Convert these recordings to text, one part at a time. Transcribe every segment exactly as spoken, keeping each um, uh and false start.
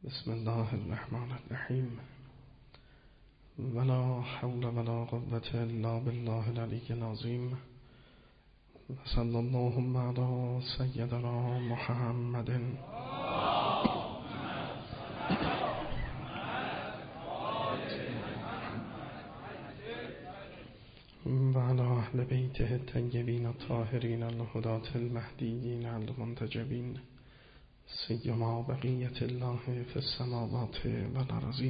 بسم الله الرحمن الرحیم ولا حول ولا قوة الا بالله العلی العظیم صلی اللهم علی سیدنا محمد و علی اهل بیته الطیبین الطاهرین الهداة المهدیین المنتجبین سیما بقیت الله فی السماوات و الارضین.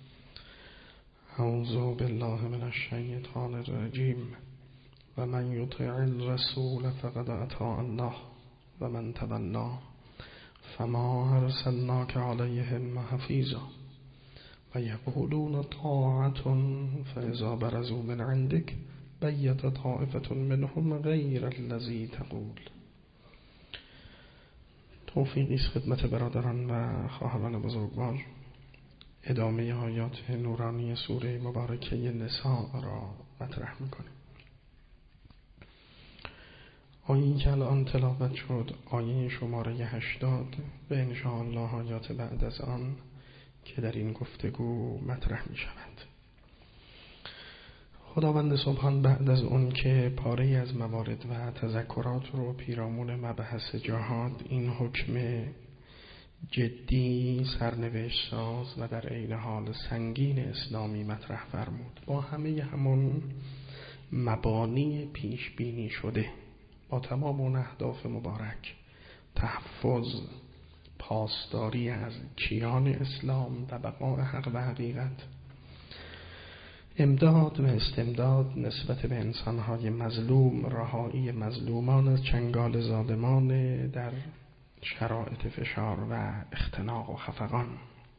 اعوذ بالله من الشیطان الرجیم و من یطع الرسول فقد اطاع الله و من تولی فما ارسلناک علیهم حفیظا و یقولون طاعة فاذا برزوا من عندک بیت طائفة منهم غیر الذی تقول. توفیقی است خدمت برادران و خواهران بزرگوار. ادامه آیات نورانی سوره مبارکه نساء را مطرح می‌کنیم. آیه‌ای که الان تلاوت شد آیه شماره هشتاد و ان شاء الله آیات بعد از آن که در این گفتگو مطرح می‌شود. خداوند سبحان بعد از اون که پاره از موارد و تذکرات رو پیرامون مبحث جهاد، این حکم جدی، سرنوشت ساز و در عین حال سنگین اسلامی مطرح فرمود، با همه همون مبانی پیش بینی شده، با تمام اون اهداف مبارک: تحفظ، پاسداری از کیان اسلام و بقاء حق و حقیقت، امداد و استمداد نسبت به انسانهای مظلوم، رهایی مظلومان از چنگال ظالمان در شرایط فشار و اختناق و خفقان.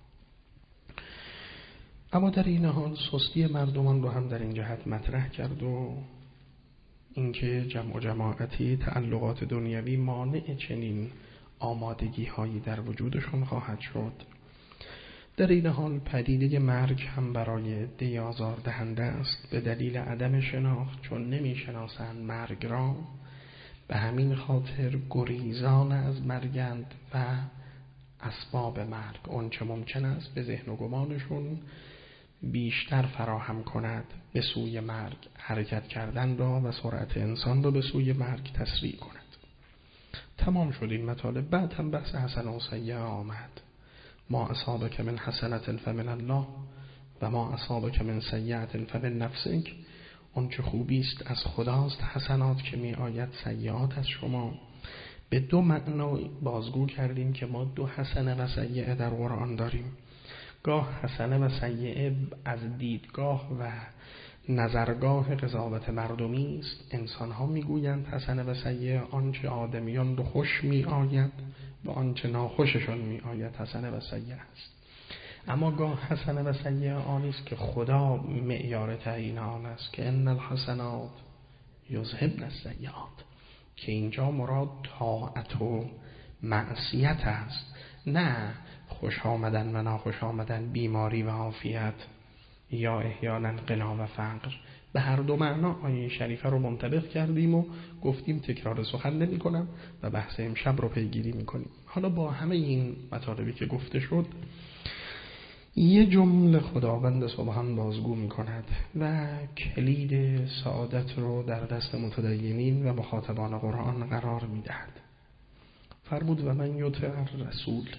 اما در این حال سستی مردمان رو هم در این جهت مطرح کرد و اینکه جمع و جماعتی تعلقات دنیوی مانع چنین آمادگی هایی در وجودشون خواهد شد. در این حال پدیده مرگ هم برای عده‌ای آزار دهنده است به دلیل عدم شناخت، چون نمی شناسند مرگ را، به همین خاطر گریزان از مرگند و اسباب مرگ اون چه ممکن است به ذهن و گمانشون بیشتر فراهم کند به سوی مرگ حرکت کردن را و سرعت انسان را به سوی مرگ تسریع کند. تمام شد این مطالب. بعد هم بحث حسن و سیئه آمد. ما اصابک من حسنة فمن الله و ما اصابک من سیئة فمن نفسک. اون چه خوبی است از خداست، حسنات که می آید سیئات از شما. به دو معنا بازگو کردیم که ما دو حسنه و سیئه در قرآن داریم. گاه حسنه و سیئه از دیدگاه و نظرگاه قضاوت مردمی است. انسان ها می گویند حسنه و سیئه آنچه آدمیان رو خوش می آید و آنچه ناخوششان می آید حسنه و سیئه است. اما گاه حسنه و سیئه آنی است که خدا معیار تعیین آن است که ان الحسنات یذهبن السیئات، که اینجا مراد طاعت و معصیت است، نه خوش آمدن و ناخوش آمدن، بیماری و عافیت یا احیانا غنا و فقر. به هر دو معنا آیه شریفه رو منطبق کردیم و گفتیم تکرار سخن نمی کنم و بحث امشب رو پیگیری می کنیم. حالا با همه این مطالبی که گفته شد یه جمله خداوند سبحان بازگو می کند و کلید سعادت رو در دست متدینین و مخاطبان قرآن قرار می دهد. فرمود و من یطع الرسول،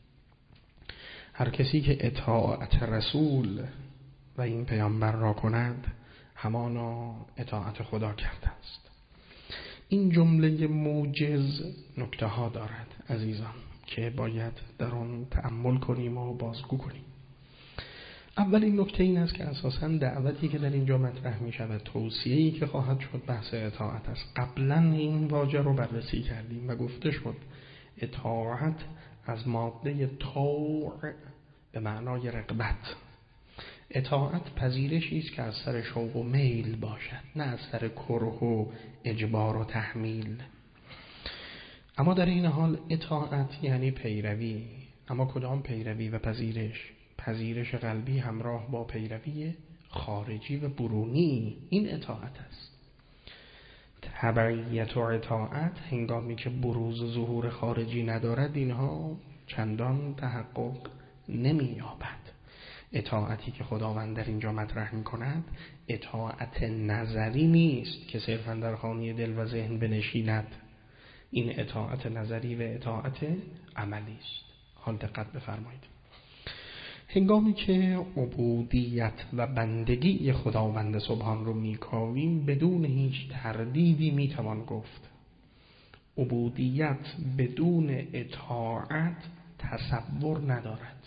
هر کسی که اطاعت رسول و این پیامبر را کند همانا اطاعت خدا کرده است. این جمله موجز نکته ها دارد عزیزان که باید در آن تأمل کنیم و بازگو کنیم. اولین نکته این است که اساساً دعوتی که در اینجا مطرح می شود، توصیه‌ای که خواهد شد، بحث اطاعت است. قبلا این واژه رو بررسی کردیم و گفته شد اطاعت از ماده طوع به معنای رغبت. اطاعت پذیرشی است که از سر شوق و میل باشد، نه از سر کره و اجبار و تحمیل. اما در این حال اطاعت یعنی پیروی. اما کدام پیروی و پذیرش؟ پذیرش قلبی همراه با پیروی خارجی و برونی، این اطاعت است. تبعیت و اطاعت هنگامی که بروز ظهور خارجی ندارد، اینها چندان تحقق نمی‌یابد. اطاعتی که خداوند در اینجا مطرح می‌کند اطاعت نظری نیست که صرفاً در خانه دل و ذهن بنشیند. این اطاعت نظری و اطاعت عملی است. حال دقت بفرمایید. هنگامی که عبودیت و بندگی خداوند سبحان رو میکاویم بدون هیچ تردیدی میتوان گفت عبودیت بدون اطاعت تصور ندارد،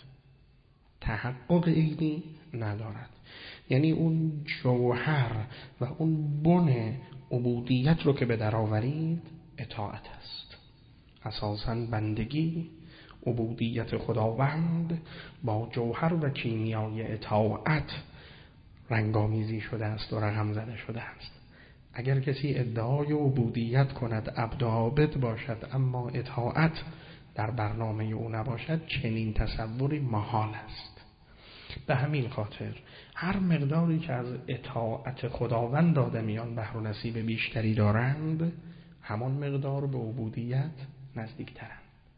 تحقق عینی ندارد. یعنی اون جوهر و اون بن عبودیت رو که به در آورید اطاعت است. اساساً بندگی، عبودیت خداوند با جوهر و کیمیای اطاعت رنگامیزی شده است و رقم زده شده است. اگر کسی ادعای عبودیت کند، عبد و عابد باشد، اما اطاعت در برنامه او نباشد، چنین تصوری محال است. به همین خاطر هر مقداری که از اطاعت خداوند آدمیان بهره و نصیب بیشتری دارند، همان مقدار به عبودیت نزدیکترند.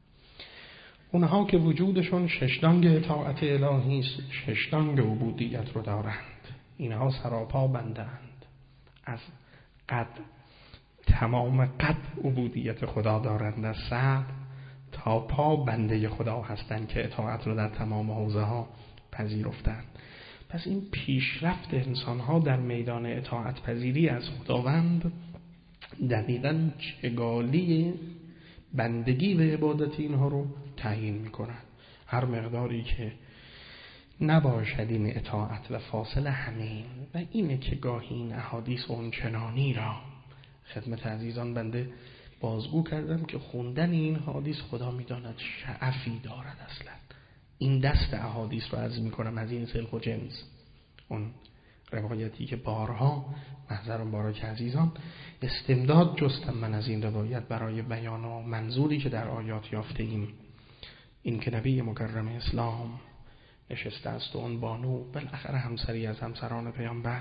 اونها که وجودشون ششدانگ اطاعت الهی است، ششدانگ عبودیت رو دارند. اینها سراپا بندند، از قد تمام قد عبودیت خدا دارند، از سر تا پا بنده خدا هستند که اطاعت رو در تمام حوزه ها پذیرفتند. پس این پیشرفت انسان ها در میدان اطاعت پذیری از خداوند دقیقاً چگالی بندگی و عبادت اینها رو تعیین میکنن. هر مقداری که نباشد این اطاعت و فاصله همین و اینه که گاهی این احادیث اونچنانی را خدمت عزیزان بنده بازگو کردم که خوندن این احادیث خدا میداند شعفی دارد. اصلا این دست احادیث رو عرض میکنم از این سلخ و جنس، اون روایتی که بارها محضرم بارا که عزیزان استمداد جستم من از این روایت برای بیان و منظوری که در آیات یافته ایم. این که نبی مکرم اسلام نشسته است و اون بانو بالاخره همسری از همسران پیامبر،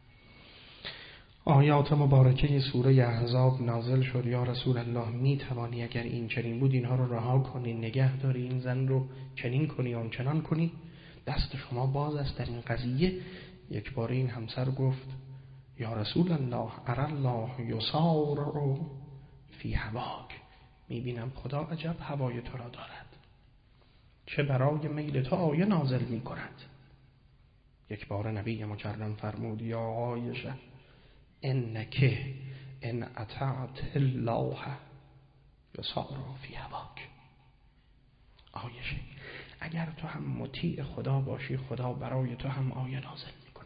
آیات مبارکه سوره احزاب نازل شد. یا رسول الله می توانی اگر این چنین بود اینها رو رها کنی، نگه داری، این زن رو چنین کنی اون چنان کنی، دست شما باز است در این قضیه. یک بار این همسر گفت یا رسول الله اری الله یسارع فی هواک، میبینم خدا عجب هوای تو را دارد، چه برای میل تو آیه نازل میکند. یک بار نبی مکرم فرمود یا عایشه انک ان اطعت الله یسارع فی هواک. عایشه اگر تو هم مطیع خدا باشی، خدا برای تو هم آیه نازل میکنه.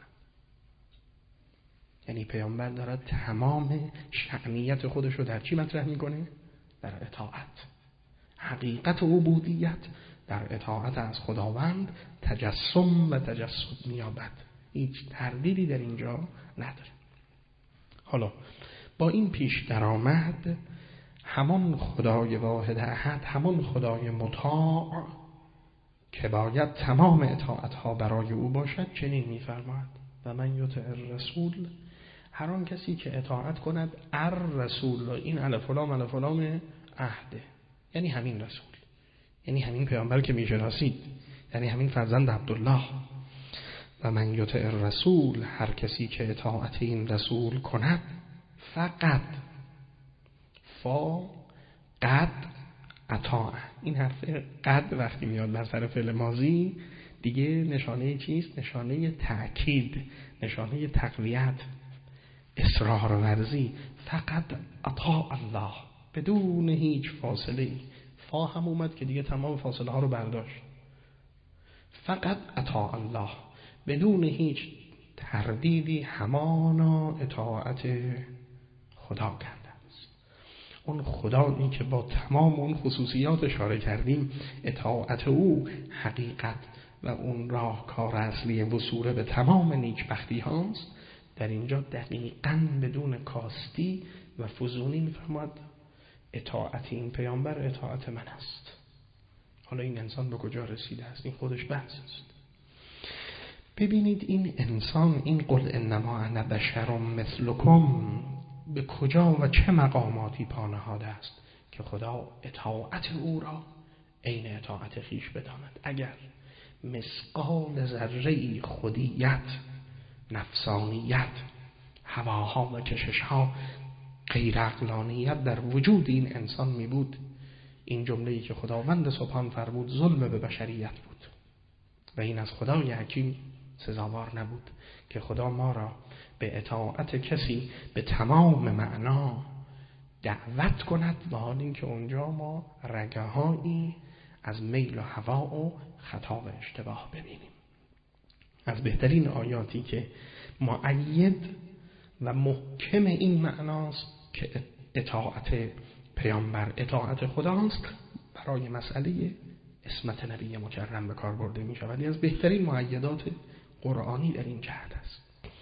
یعنی پیامبر دارد تمام شأنیت خودش رو در چی مطرح میکنه؟ در اطاعت. حقیقت عبودیت در اطاعت از خداوند تجسم و تجسد میابد. هیچ تردیدی در اینجا نداره. حالا با این پیش درآمد همان خدای واحد احد، همان خدای مطاع که باید تمام اطاعتها برای او باشد چنین می‌فرماید و من یطع الرسول، هر آن کسی که اطاعت کند الرسول، این الف و لام الف و لام عهده، یعنی همین رسول، یعنی همین پیامبر که میشناسید، یعنی همین فرزند عبدالله. و من یطع الرسول، هر کسی که اطاعت این رسول کند، فقط فا قد اطاع، این حرف قد وقتی میاد بر سر فعل ماضی دیگه نشانه چیست؟ نشانه تأکید، نشانه تقویت، اصرار ورزی. فقط اطاع الله، بدون هیچ فاصله. فا هم اومد که دیگه تمام فاصله ها رو برداشت. فقط اطاع الله، بدون هیچ تردیدی همانا اطاعت خدا کرده است. اون خدایی که با تمام اون خصوصیات اشاره کردیم، اطاعت او حقیقت و اون راهکار اصلی وصول به تمام نیکبختی هاست. در اینجا دقیقاً بدون کاستی و فزونی میفرماد اطاعت این پیامبر اطاعت من است. حالا این انسان به کجا رسیده است؟ این خودش بحث است. ببینید این انسان، این قل انما انا بشر مثلکم، به کجا و چه مقاماتی پانهاده است که خدا اطاعت او را عین اطاعت خیش بداند. اگر مثقال ذره‌ای خودیت، نفسانیت، هواها و کششها، غیر عقلانیت در وجود این انسان می بود. این جمله‌ای که خداوند سبحان فرمود ظلم به بشریت بود و این از خدای حکیم سزاوار نبود که خدا ما را به اطاعت کسی به تمام معنا دعوت کند و حال این که اونجا ما رگه‌هایی از میل و هوا و خطا و اشتباه ببینیم. از بهترین آیاتی که مؤید و محکم این معناست که اطاعت پیامبر اطاعت خداست، برای مسئله عصمت نبی مکرم به کار برده می شود. از بهترین مؤیدات قرآنی در این جهت است.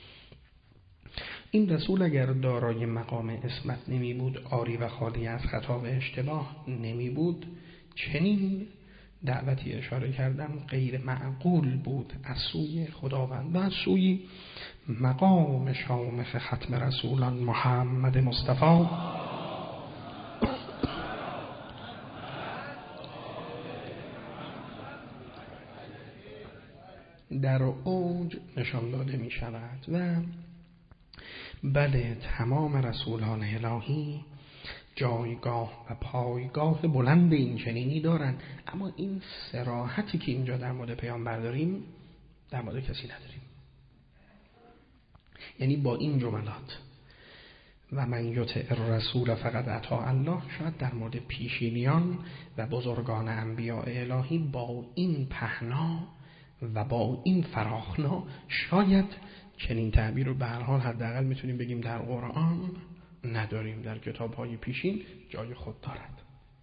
این رسول اگر دارای مقام عصمت نمی بود، عاری و خالی از خطا و اشتباه نمی بود، چنین دعوتی اشاره کردم غیر معقول بود از سوی خداوند و از سوی مقام شامخ ختم رسولان محمد مصطفی در اوج نشان داده می شود. و بله، تمام رسولان الهی جایگاه و پایگاه بلند این چنینی دارند، اما این صراحتی که اینجا در مورد پیامبر داریم در مورد کسی نداریم. یعنی با این جملات و من یطع الرسول فقد اطاع الله، شاید در مورد پیشینیان و بزرگان انبیاء الهی با این پهنا و با این فراخنا شاید چنین تعبیر رو به هر حال حداقل میتونیم بگیم در قرآن نداریم، در کتاب‌های پیشین جای خود دارد.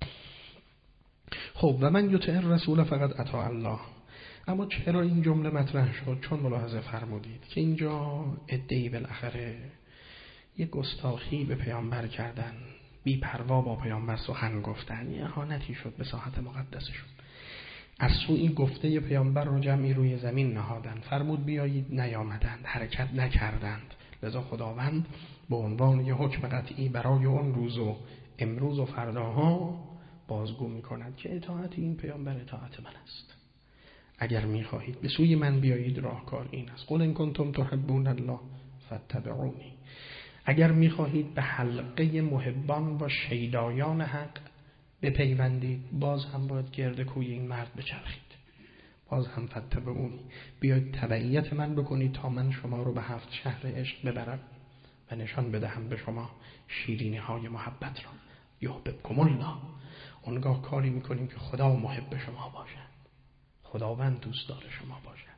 خب و من یطع الرسول فقط اطاع الله، اما چرا این جمله مطرح شد؟ چون ملاحظه فرمودید که اینجا عده‌ای بالاخره یک گستاخی به پیامبر کردن، بی پروا با پیامبر سخن گفتن، یه اهانتی شد به ساحت مقدسشون. از سوی گفته پیامبر رو جمعی روی زمین نهادند، فرمود بیایید نیامدند، حرکت نکردند. لذا خداوند به عنوان یه حکم قطعی برای اون روز و امروز و فرداها بازگو می‌کند که اطاعت این پیامبر اطاعت من است. اگر می‌خواهید به سوی من بیایید، راهکار این است: قل ان کنتم تحبون الله فاتبعونی. اگر می‌خواهید به حلقه محبان و شیدایان حق بپیوندید، باز هم باید گرد کوی این مرد بچرخید، باز هم فاتبعونی، بیاید تبعیت من بکنید تا من شما رو به هفت شهر عشق ببرم و نشان بدهم به شما شیرینی های محبت را. یحببکم الله. اونگاه کاری میکنیم که خدا محب شما باشد، خداوند دوست داره شما باشد.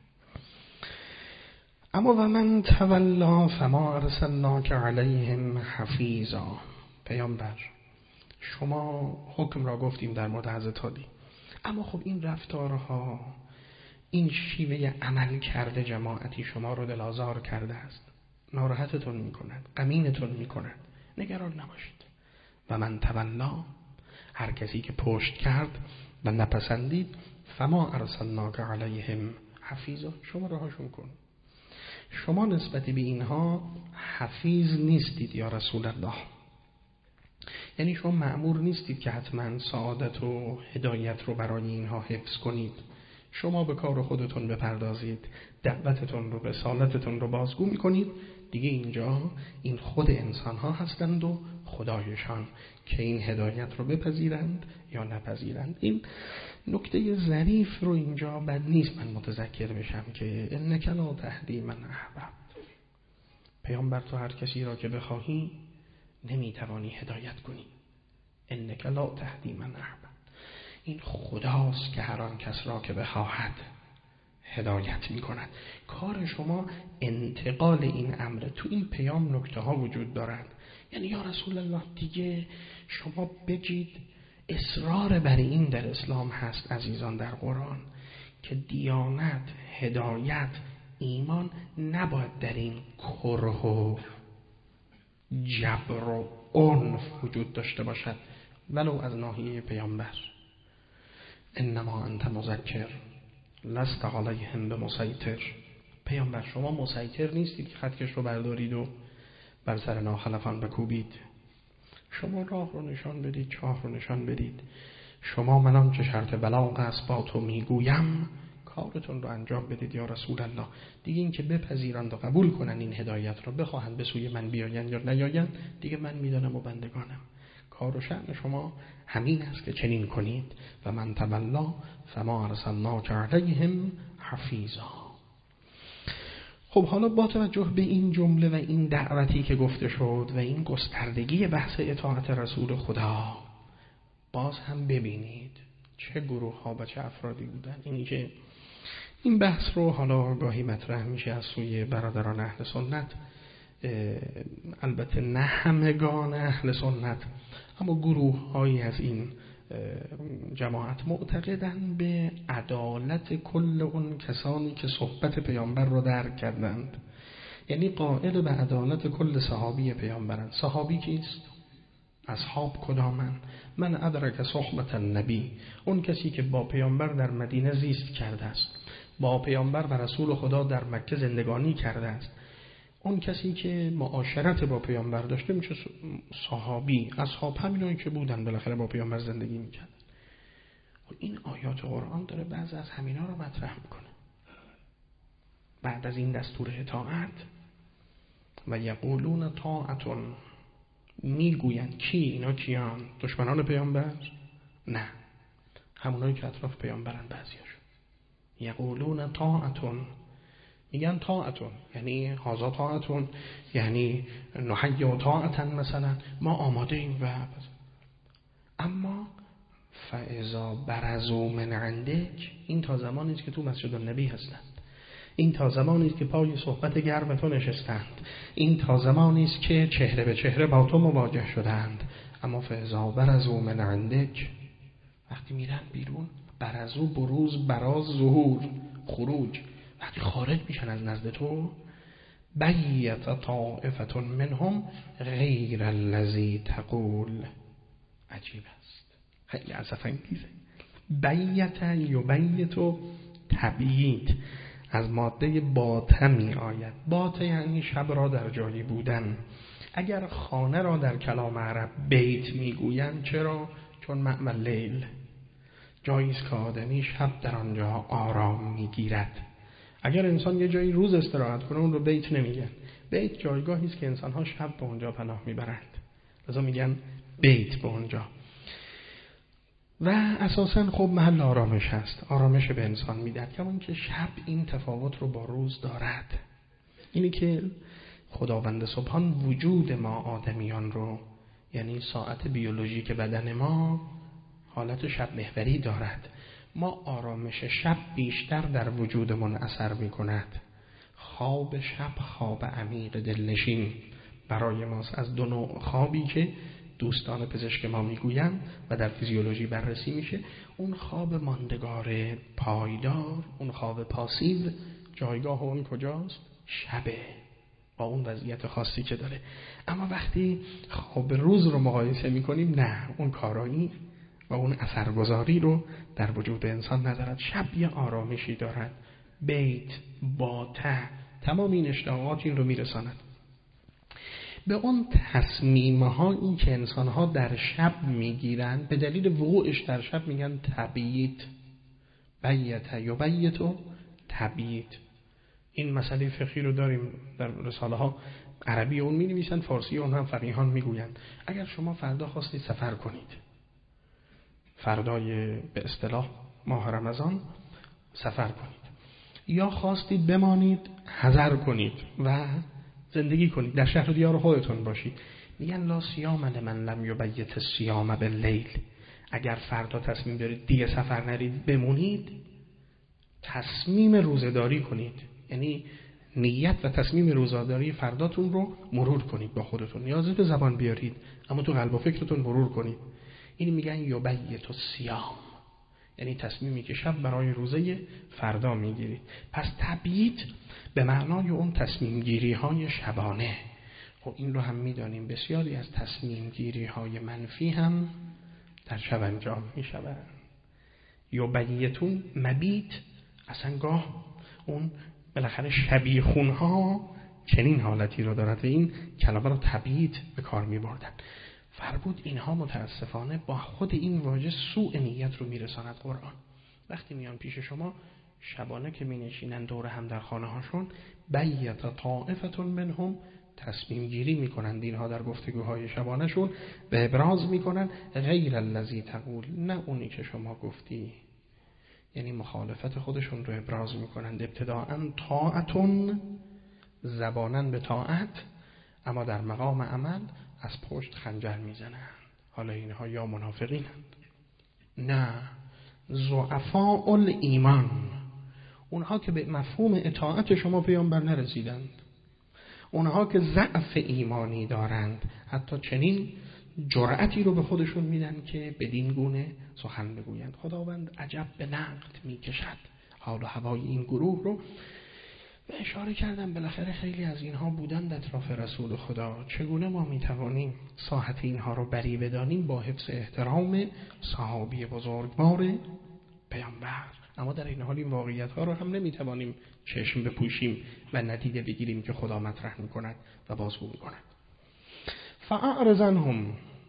اما و من تولا فما ارسلناک علیهم حفیظا. پیامبر، شما حکم را گفتیم در مورد حضرت علی، اما خب این رفتارها، این شیوه عمل کرده جماعتی شما رو دل‌آزار کرده است، ناراحتتون میکند، غمینتون میکند. نگران نباشید. و من تولا، هر کسی که پشت کرد و نپسندید، فما ارسلناک علیهم حفیظا، شما رهاشون کن. شما نسبت به اینها حفیظ نیستید یا رسول الله. یعنی شما مأمور نیستید که حتما سعادت و هدایت رو برای اینها حفظ کنید. شما به کار خودتون بپردازید، دعوتتون رو، رسالتتون رو بازگو میکنید. دیگه اینجا این خود انسان ها هستند و خدایشان که این هدایت رو بپذیرند یا نپذیرند. این نکته ظریف رو اینجا بد نیست من متذکر بشم که انک لا تهدی من احببت. پیامبر، تو هر کسی را که بخواهی نمیتوانی هدایت کنی. انک لا تهدی من احببت. این خداست که هر آن کس را که بخواهد هدایت میکند. کار شما انتقال این امر. تو این پیام نکته ها وجود دارند. یعنی یا رسول الله، دیگه شما بگید اصرار بر این در اسلام هست عزیزان در قرآن که دیانت، هدایت، ایمان نباید در این کره و جبر و عنف وجود داشته باشد، ولو از ناحیه پیامبر. انما انت مذکر لست علیهم بمسیطر. پیامبر، شما مسیطر نیستید که خطکش رو بردارید و بر سر ناخلفان بکوبید. شما راه رو نشان بدید، چاه رو نشان بدید. شما من آنچه شرط بلاغ است با تو میگویم، کارتون رو انجام بدید یا رسول الله. دیگه این که بپذیرند و قبول کنن این هدایت رو، بخواهند به سوی من بیاین یا نیاین، دیگه من میدانم و بندگانم. کار و شأن شما همین است که چنین کنید. و من تولا فما ارسلناک علیهم حفیظا. خب حالا با توجه به این جمله و این دعوتی که گفته شد و این گستردگی بحث اطاعت رسول خدا، باز هم ببینید چه گروه ها و چه افرادی بودن. اینی که این بحث رو حالا گاهی مطرح میشه از سوی برادران اهل سنت، البته نه همگان اهل سنت، اما گروه هایی از این جماعت معتقدند به عدالت کل اون کسانی که صحبت پیامبر رو درک کردند. یعنی قائل به عدالت کل صحابی پیامبرند. صحابی کیست؟ اصحاب کدامن؟ من ادرک صحبت النبی، اون کسی که با پیامبر در مدینه زیست کرده است، با پیامبر و رسول خدا در مکه زندگانی کرده است، اون کسی که معاشرت با پیامبر داشته میشه صحابی. اصحاب همینایی که بودن بالاخره با پیامبر زندگی میکردن. این آیات قرآن داره بعضی از همینا رو مطرح میکنه. بعد از این دستور اطاعت و یقولون طاعتون، میگوین کی؟ اینا کیان؟ دشمنان پیامبر؟ نه، همونایی که اطراف پیامبرن. بعضیاشون یقولون طاعتون، میگن طاعتون یعنی هازا طاعتون، یعنی نحی و طاعتن، مثلا ما آماده ایم. و اما فاذا برزوا من عندک، این تا زمانی است که تو مسجد النبی هستند، این تا زمانی است که پای صحبت گرم تو نشستند، این تا زمانی است که چهره به چهره با تو مواجه شدند. اما فاذا برزوا من عندک، وقتی میرن بیرون، برزوا بروز، براز ظهور، خروج، وقتی خارج میشن از نزد تو، بیت طائفة منهم غیر الذی تقول. عجیب است، خیلی اسف انگیزه. بیت یبیت و تبییت از ماده باته می آید. باته یعنی شب را در جایی بودن. اگر خانه را در کلام عرب بیت میگویند، چرا؟ چون معنی لیل، جایی است که آدمی شب در آنجا آرام میگیرد. اگر انسان یه جایی روز استراحت کنه، اون رو بیت نمیگن. بیت جایگاهی است که انسان‌ها شب به اونجا پناه میبرند، لذا میگن بیت به اونجا. و اساساً خب محل آرامش هست، آرامش به انسان میدهد. کما اینکه شب این تفاوت رو با روز دارد، اینی که خداوند سبحان وجود ما آدمیان رو، یعنی ساعت بیولوژیک بدن ما حالت شب محوری دارد. ما آرامش شب بیشتر در وجودمون اثر میکند. خواب شب خواب عمیق دلنشین برای ماست، از دو نوع خوابی که دوستان پزشک ما میگویند و در فیزیولوژی بررسی میشه. اون خواب ماندگار پایدار، اون خواب پاسیو، جایگاه اون کجاست؟ شبه، با اون وضعیت خاصی که داره. اما وقتی خواب روز رو مقایسه میکنیم، نه، اون کارایی و اون اثرگذاری رو در وجود انسان ندارد. شب یه آرامشی دارد، بیت، باته، تمام این اشتهاقات این رو میرساند به اون تصمیم‌هایی که انسان‌ها در شب میگیرند. به دلیل وقوعش در شب میگن تبییت، بیت یبیت و تبییت. این مسئله فقهی رو داریم در رساله ها، عربی اون می نویسن، فارسی اون هم فقیهان میگویند. اگر شما فردا خواستید سفر کنید، فردای به اصطلاح ماه رمضان سفر کنید، یا خواستید بمانید حضر کنید و زندگی کنید، در شهر دیار خودتون باشید، میگن لا صیام لمن لم یبیت الصیام باللیل. اگر فردا تصمیم دارید دیگه سفر نرید، بمونید، تصمیم روزه‌داری کنید، یعنی نیت و تصمیم روزه‌داری فرداتون رو مرور کنید با خودتون. نیازی به زبان بیارید اما تو قلب و فکرتون مرور کنید. این میگن یبیت الصیام، یعنی تصمیمی که شب برای روزه فردا میگیرید. پس تبییت به معنای اون تصمیم گیری های شبانه. خب این رو هم میدانیم بسیاری از تصمیم گیری های منفی هم در شب انجام می شود. یبیتون مبیت، اصلا گاه اون بالاخره شبیخون ها چنین حالتی رو دارد و این کلمه رو تبییت به کار می بردن. فرمود اینها متاسفانه با خود این واژه سوء نیت رو میرساند قرآن. وقتی میان پیش شما، شبانه که می نشینن دور هم در خانه هاشون، بیت طائفة منهم، تصمیم گیری می کنند اینها در گفتگوهای شبانه شون و ابراز می کنند غیر الذی تقول، نه اونی که شما گفتی. یعنی مخالفت خودشون رو ابراز می کنند. ابتداءً طاعتون، زبانن به طاعت، اما در مقام عمل از پشت خنجر می زنند. حالا اینها یا منافقینند، نه ضعفاء الایمان، اونها که به مفهوم اطاعت شما پیامبر نرسیدند، اونها که ضعف ایمانی دارند، حتی چنین جرأتی رو به خودشون میدن که بدین گونه سخن بگویند. خداوند عجب به نقد میکشد حال و هوای این گروه رو. و اشاره کردم بالاخره خیلی از اینها بودند اطراف رسول خدا. چگونه ما میتوانیم ساحت اینها رو بری بدانیم؟ با حفظ احترام صحابی بزرگوار پیامبر. اما در این حال این واقعیت ها رو هم نمیتوانیم چشم بپوشیم و ندیده بگیریم که خدا مطرح میکند و بازگو میکند. فاعرض عنهم،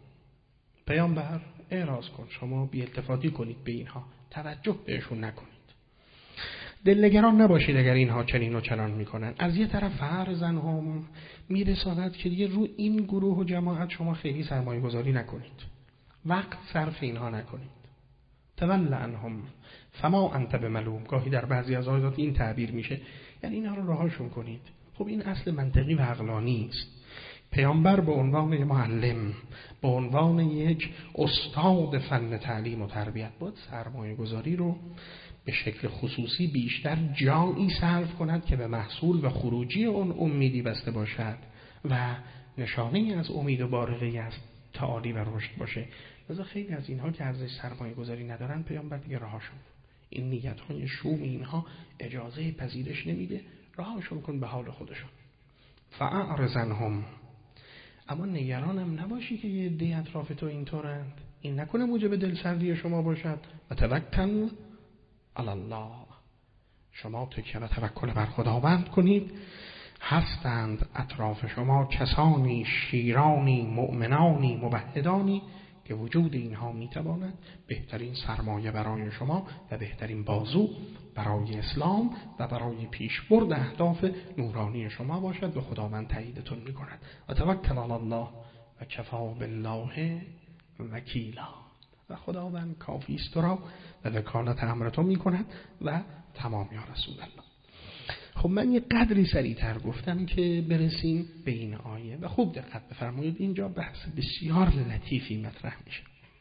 پیامبر اعراض کن، شما بی التفاتی کنید به اینها، توجه بهشون نکنید، دلنگران نباشید اگر اینها چنین و چنان میکنن. از یه طرف فاعرض عنهم میرساند که دیگه رو این گروه و جماعت شما خیلی سرمایه گذاری نکنید، وقت صرف اینها نکنید. تول عنهم فما انت بملوم، گاهی در بعضی از آیات این تعبیر میشه، یعنی اینها رو رهاشون کنید. خب این اصل منطقی و عقلانی است. پیامبر به عنوان یک معلم، به عنوان یک استاد فن تعلیم و تربیت، باید سرمایه گذاری رو به شکل خصوصی بیشتر جایی صرف کند که به محصول و خروجی اون امیدی بسته باشد و نشانه از امید و بارقه از تعالی و رشد باشه. لذا خیلی از اینها که ارزش سرمایه گذاری ندارن، پیامبر دیگه رهاشون، این نیت‌های شوم اینها اجازه پذیرش نمیده، رهاشون کن به حال خودشون. فاعرض عنهم، اما نگرانم نباشی که یه عده اطراف تو اینطورند، این نکنه موجب دلسردی شما باشد. و توکل علی الله، شما تکیه و توکل بر خداوند کنید. هستند اطراف شما کسانی، شیرانی، مؤمنانی، موحدانی که وجود اینها میتواند بهترین سرمایه برای شما و بهترین بازو برای اسلام و برای پیشبرد اهداف نورانی شما باشد و خداوند تاییدتون میکند. و توکل علی الله و کفا بالله وکیلا، و خداوند کافی است تو را و وکالت امر تو میکند و تمام یا رسول الله. خب من یه قدری سریعتر گفتم که برسیم به این آیه و خوب دقت بفرمایید، اینجا بحث بسیار لطیفی مطرح میشه.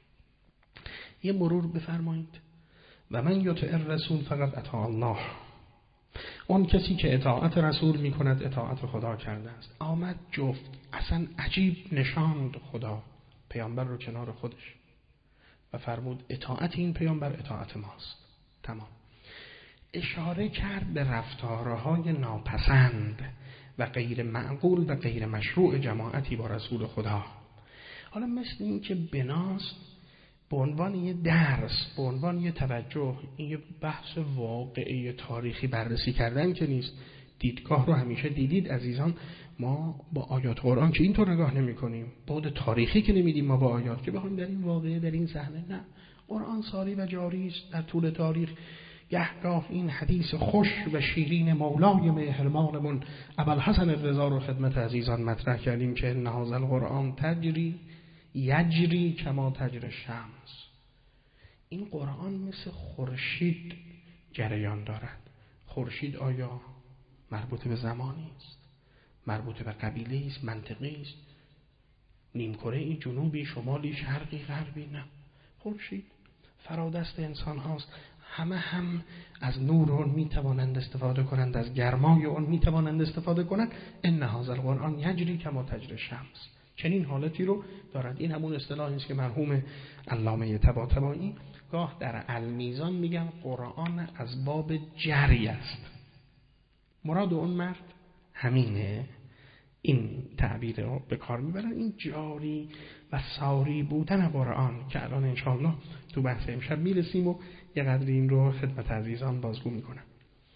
یه مرور بفرمایید. و من یطع الرسول فقط اطاع الله، اون کسی که اطاعت رسول میکند اطاعت خدا کرده است. آمد جفت، اصلا عجیب نشاند خدا پیامبر رو کنار خودش و فرمود اطاعت این پیامبر اطاعت ماست. تمام. اشاره کرد به رفتارهای ناپسند و غیر معقول و غیر مشروع جماعتی با رسول خدا. حالا مثل این که بناست به عنوان یه درس، به عنوان یه توجه، این یه بحث واقعی تاریخی بررسی کردن که نیست. دیدگاه رو همیشه دیدید عزیزان، ما با آیات قرآن که اینطور نگاه نمی کنیم، بعد تاریخی که نمیدیم ما با آیات که بخوایم در این واقعه، در این صحنه، نه، قرآن ساری و جاری است در طول تاریخ. گهگاه این حدیث خوش و شیرین مولای مهربانمون ابوالحسن الرضا رو خدمت عزیزان مطرح کردیم که ان هذا القرآن تجری یجری کما تجری الشمس، این قرآن مثل خورشید جریان دارد. خورشید آیا مربوط به زمانی است، مربوط به قبیله است، منطقه است، نیمکره ای، جنوبی، شمالی، شرقی، غربی؟ نه، خورشید فرادست انسان هاست. همه هم از نور اون می توانند استفاده کنند، از گرمای اون می توانند استفاده کنند. ان هذا القرآن یجری کما تجری الشمس، چنین حالتی رو دارد. این همون اصطلاحی است که مرحوم علامه طباطبایی گاه در المیزان میگن قرآن از باب جری است. مراد اون مرد همینه، این تعبیر رو به کار میبرن، این جاری و ساری بودن قرآن که الان انشاءالله تو بحث امشب میرسیم و یه قدر این رو خدمت عزیزان بازگو میکنم.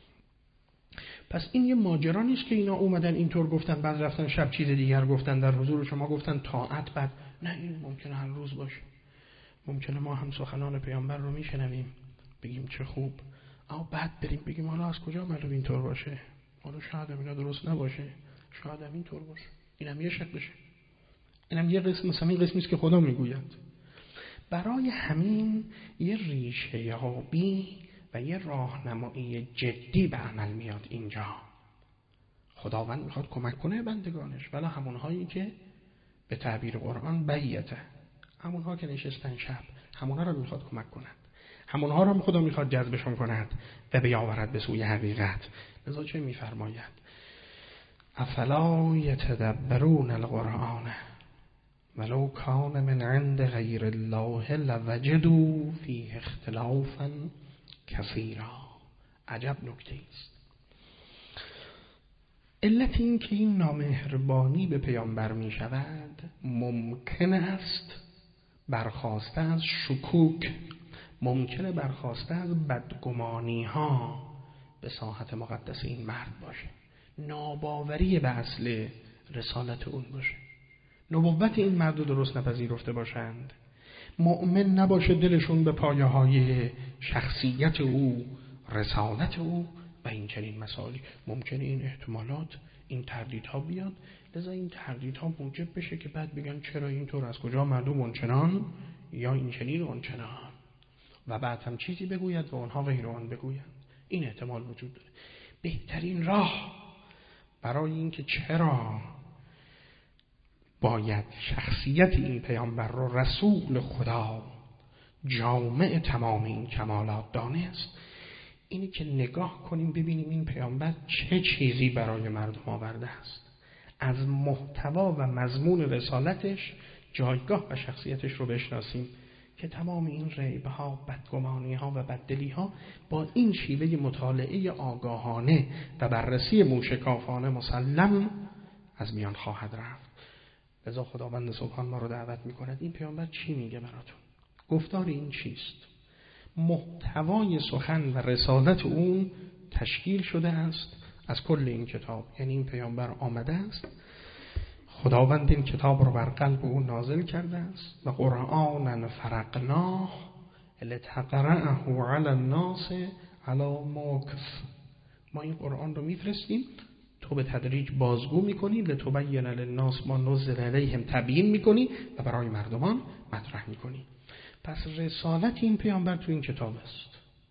پس این یه ماجرا نیست که اینا اومدن اینطور گفتن بعد رفتن شب چیز دیگر گفتن، در حضور شما گفتن طاعت بعد نه. این ممکنه هر روز باشه، ممکنه ما هم سخنان پیامبر رو میشنویم بگیم چه خوب، اما بعد بریم بگیم حالا از کجا معلوم اینطور باشه، حالا شاید هم اینا درست نباشه، شاید هم اینطور باشه. اینم یه شکلشه، اینم یه قسم، مثلا این قسمی است که خدا میگوید. برای همین یه ریشه یابی و یه راهنمایی جدی به عمل میاد اینجا. خداوند میخواد کمک کنه بندگانش، ولی همونهایی که به تعبیر قرآن بیته، همونها که نشستن شب، همونها رو میخواد کمک کند، همونها رو خدا میخواد جذبشون کند و بیاورد به سوی حقیقت. لذا چه میفرماید؟ افلا یتدبرون القرآن ولو کان من عند غیر الله لوجدوا فیه اختلافا کثیرا. عجب نکته است. علت این که این نامهربانی به پیامبر می شود ممکن است برخاسته از شکوک، ممکنه برخاسته از بدگمانی ها به ساحت مقدس این مرد باشه، ناباوری به اصل رسالت اون باشه، نبوت این مرد رو درست نپذیرفته باشند، مؤمن نباشه دلشون به پایه های شخصیت او، رسالت او و این چنین مسائلی. ممکنه این احتمالات، این تردیدها بیاد، لذا این تردیدها موجب بشه که بعد بگن چرا اینطور، از کجا معلوم اونچنان یا این چنین اونچنان، و بعد هم چیزی بگوید و اونها غیر آن بگویند. این احتمال وجود داره. بهترین راه برای این که چرا باید شخصیت این پیامبر رو رسول خدا جامع تمام این کمالات دانست، اینی که نگاه کنیم ببینیم این پیامبر چه چیزی برای مردم آورده است، از محتوا و مضمون رسالتش جایگاه و شخصیتش رو بشناسیم که تمام این ریب‌ها، بدگمانی‌ها و بددلی‌ها با این شیوه مطالعه آگاهانه و بررسی موشکافانه مسلم از میان خواهد رفت. لذا خداوند سبحان ما رو دعوت می‌کند این پیامبر چی میگه براتون؟ گفتار این چیست؟ محتوای سخن و رسالت اون تشکیل شده است از کل این کتاب. یعنی این پیامبر آمده است، خداوند این کتاب رو بر قلب او نازل کرده است و قرآنا فرقناه لتقرأه علی الناس علی مکث. ما این قرآن رو میفرستیم، تو به تدریج بازگو میکنی، لتبین للناس ما نزل الیهم، تبیین میکنی و برای مردمان مطرح میکنی. پس رسالت این پیامبر تو این کتاب است.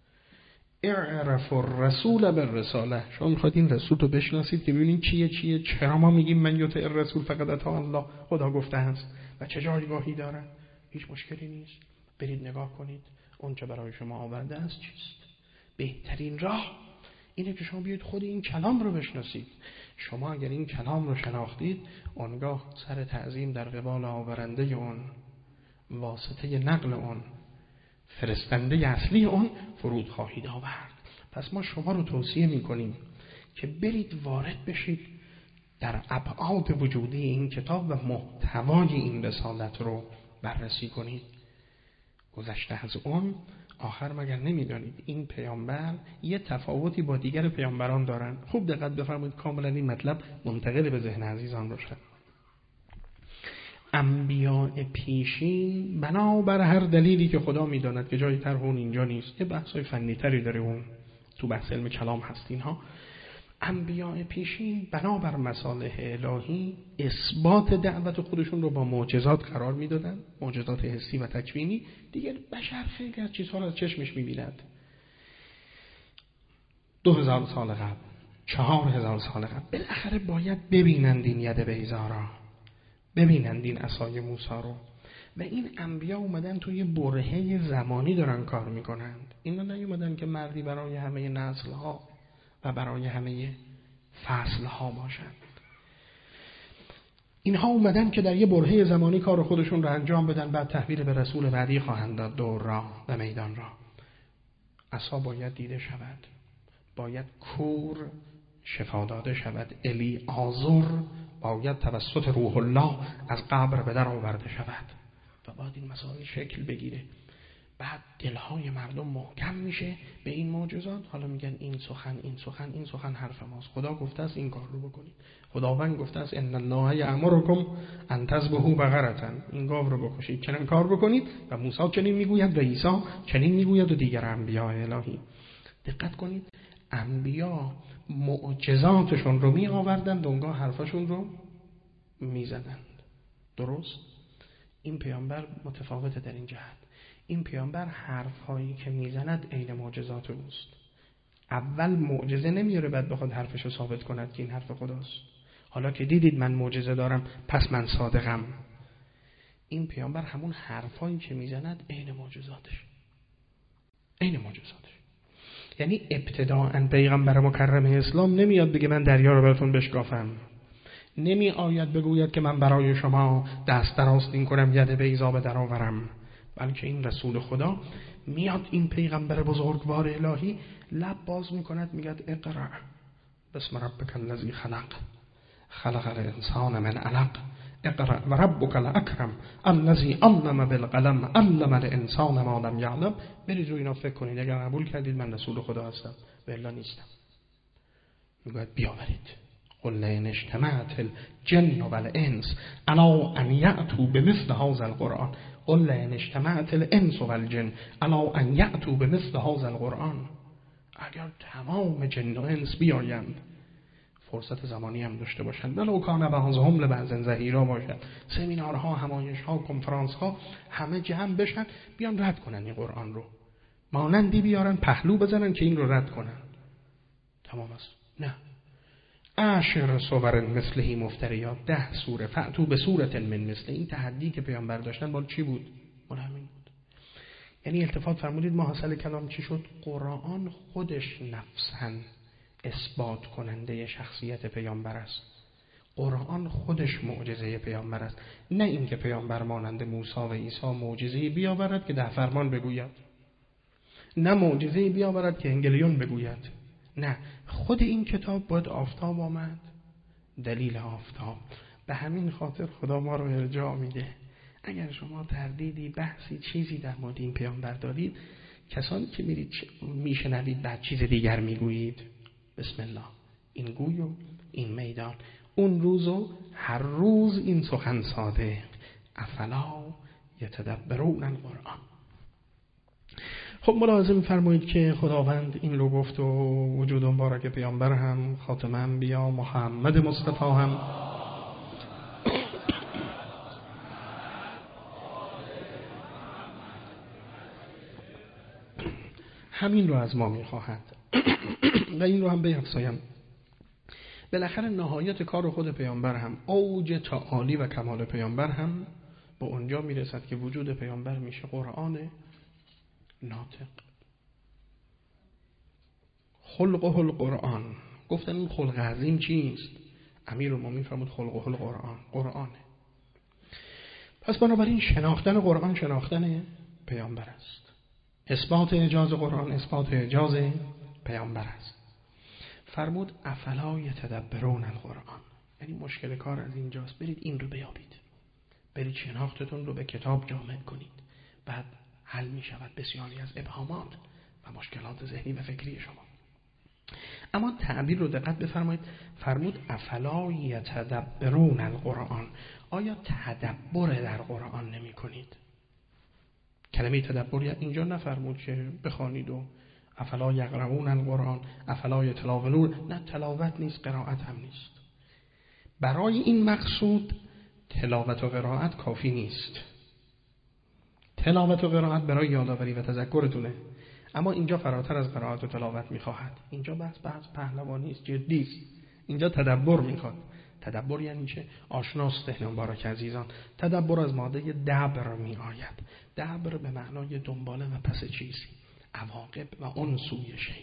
اعرف الرسول بالرساله. شما میخواید این رسول رو بشناسید که ببینید چیه چیه چرا ما میگیم من یطع الرسول فقط اطاع الله، خدا گفته است و چه جایگاهی داره. هیچ مشکلی نیست، برید نگاه کنید اون چه برای شما آورده است چیست. بهترین راه اینه که شما بیاید خود این کلام رو بشناسید. شما اگر این کلام رو شناختید، آنگاه سر تعظیم در قبال آورنده اون، واسطه نقل اون، فرستنده اصلی اون فرود خواهید آورد. پس ما شما رو توصیه میکنیم که برید وارد بشید در ابعاد وجودی این کتاب و محتوای این رسالت رو بررسی کنید. گذشته از اون آخر مگر نمیدانید این پیامبر یه تفاوتی با دیگر پیامبران دارن؟ خوب دقت بفرمایید کاملا این مطلب منتقل به ذهن عزیزان باشه. انبیاء پیشین بنابر هر دلیلی که خدا میداند که جای طرح اون اینجا نیست، یه بحثای فنی تری داره، اون تو بحث علم کلام هست اینها. انبیاء پیشین بنابر مصالح الهی اثبات دعوت خودشون رو با معجزات قرار میدادن، معجزات حسی و تکوینی. دیگه بشر خیلی از چیزها رو از چشمش میبیند. دو هزار سال قبل، چهار هزار سال قبل بالاخره باید ببینند این ید بیضا، ببینند این عصای موسی رو. و این انبیا اومدن توی برهه زمانی دارن کار میکنند. اینا نیومدن که مردی برای همه نسل ها و برای همه فصل ها باشند. اینها اومدن که در یه برهه زمانی کار خودشون رو انجام بدن، بعد تحویل به رسول بعدی خواهند داد دور را و میدان را. عصا باید دیده شود، باید کور شفا داده شود، الی آزر باید توسط روح الله از قبر به در آورده شود و بعد این مسائل شکل بگیره. بعد دلهای مردم محکم میشه به این معجزات. حالا میگن این سخن این سخن این سخن حرف ماست، خدا گفته است این کار رو بکنید، خداوند گفته است ان الله یأمرکم ان تذبحوا بقرة، این گاو رو بکشید، چنین کار بکنید. و موسی چنین میگوید و عیسی چنین میگوید و دیگر انبیاء الهی. دقت کنید، انبیا معجزاتشون رو می آوردند، اونگاه حرفاشون رو می زدند. درست؟ این پیامبر متفاوته در این جهت. این پیامبر حرفهایی که می زند عین معجزات اوست. اول معجزه نمیاره بعد بخواد حرفشو ثابت کند که این حرف خداست. حالا که دیدید من معجزه دارم پس من صادقم. این پیامبر همون حرفایی که میزند عین معجزاتش، عین معجزاتش. یعنی ابتداءً پیغمبر مکرم اسلام نمیاد بگه من دریا رو براتون بشکافم، نمی آید بگوید که من برای شما دست دراستین کنم ید بیضا به در آورم، بلکه این رسول خدا میاد، این پیغمبر بزرگوار الهی لب باز میکند میگه اقرأ بسم ربک الذی خلق خلق الانسان من علق اقرأ و ربک الاکرم الذی علم بالقلم علم الانسان ما لم یعلم. برید رو اینا فکر کنید، اگر قبول کردید من رسول خدا هستم و الا نیستم. میگه بیاورید قل لئن اجتمعت الجن والانس علی ان یأتوا بمثل هذا القرآن قل لئن اجتمعت الانس والجن علی ان یأتوا بمثل هذا القرآن. اگر تمام جن و انس بیایند، فرصت زمانی هم داشته باشند، ولو کان بعضهم لبعض ظهیرا باشد، سمینارها، همایشها، کنفرانسها همه جمع بشن بیان رد کنن این قرآن رو، مانندی بیارن پهلو بزنن که این رو رد کنن. تمام است؟ نه. عشر صور مثلهی مفتریات، ده سوره فأتوا بسورة من مثله. این تحدی که پیامبر داشتن مال چی بود؟ مال همین بود. یعنی التفات فرمودید ما حاصل کلام چی شد؟ قرآن خودش نفساً اثبات کننده شخصیت پیامبر است. قرآن خودش معجزه پیامبر است، نه اینکه پیامبر مانند موسی و عیسی معجزه‌ای بیاورد که ده فرمان بگوید، نه معجزه‌ای بیاورد که انگلیون بگوید، نه، خود این کتاب باید آفتاب آمد، دلیل آفتاب. به همین خاطر خدا ما رو ارجاع میده. اگر شما تردیدی، بحثی، چیزی در مورد این پیامبر دارید، کسانی که میرید میشنوید بعد چیز دیگر میگویید، بسم الله، این گوی و این میدان، اون روزو هر روز این سخن صادق، افلا یتدبرون القرآن. خب ملاحظه می‌فرمایید که خداوند این رو گفت و وجود مبارک پیامبر هم، خاتم انبیا محمد مصطفی هم همین رو از ما می‌خواهد و این رو هم بیفزایم. بالاخره نهایت کار خود پیامبر هم، اوج تعالی و کمال پیامبر هم به اونجا میرسد که وجود پیامبر میشه قرآن ناطق. خلقه القرآن. گفتن این خلق عظیم چیست؟ امیرالمومنین فرمود خلقه القرآن، قرآنه. پس بنابراین شناختن قرآن شناختن پیامبر است. اثبات اعجاز قرآن اثبات اعجاز پیامبر است. فرمود افلا یتدبرون القرآن. یعنی مشکل کار از اینجاست، برید این رو بیابید، برید شناختتون رو به کتاب جامع کنید، بعد حل می شود بسیاری از ابهامات و مشکلات ذهنی و فکری شما. اما تعبیر رو دقت بفرمایید، فرمود افلا یتدبرون القرآن. آیا تدبر در قرآن نمی کنید؟ کلمه تدبر اینجا نفرمود که بخوانید و افلا یقرؤون القرآن افلا یتلاون، نه، تلاوت نیست، قرائت هم نیست. برای این مقصود تلاوت و قرائت کافی نیست. تلاوت و قرائت برای یادآوری و تذکرتونه، اما اینجا فراتر از قرائت و تلاوت میخواهد. اینجا بحث بحث پهلوانی است، جدی است. اینجا تدبر میخواد. تدبر یعنی چه؟ آشناست ذهن مبارک عزیزان. تدبر از ماده دبر می آید. دبر به معنای دنباله و پس چیزی، عواقب و اون سوی شی.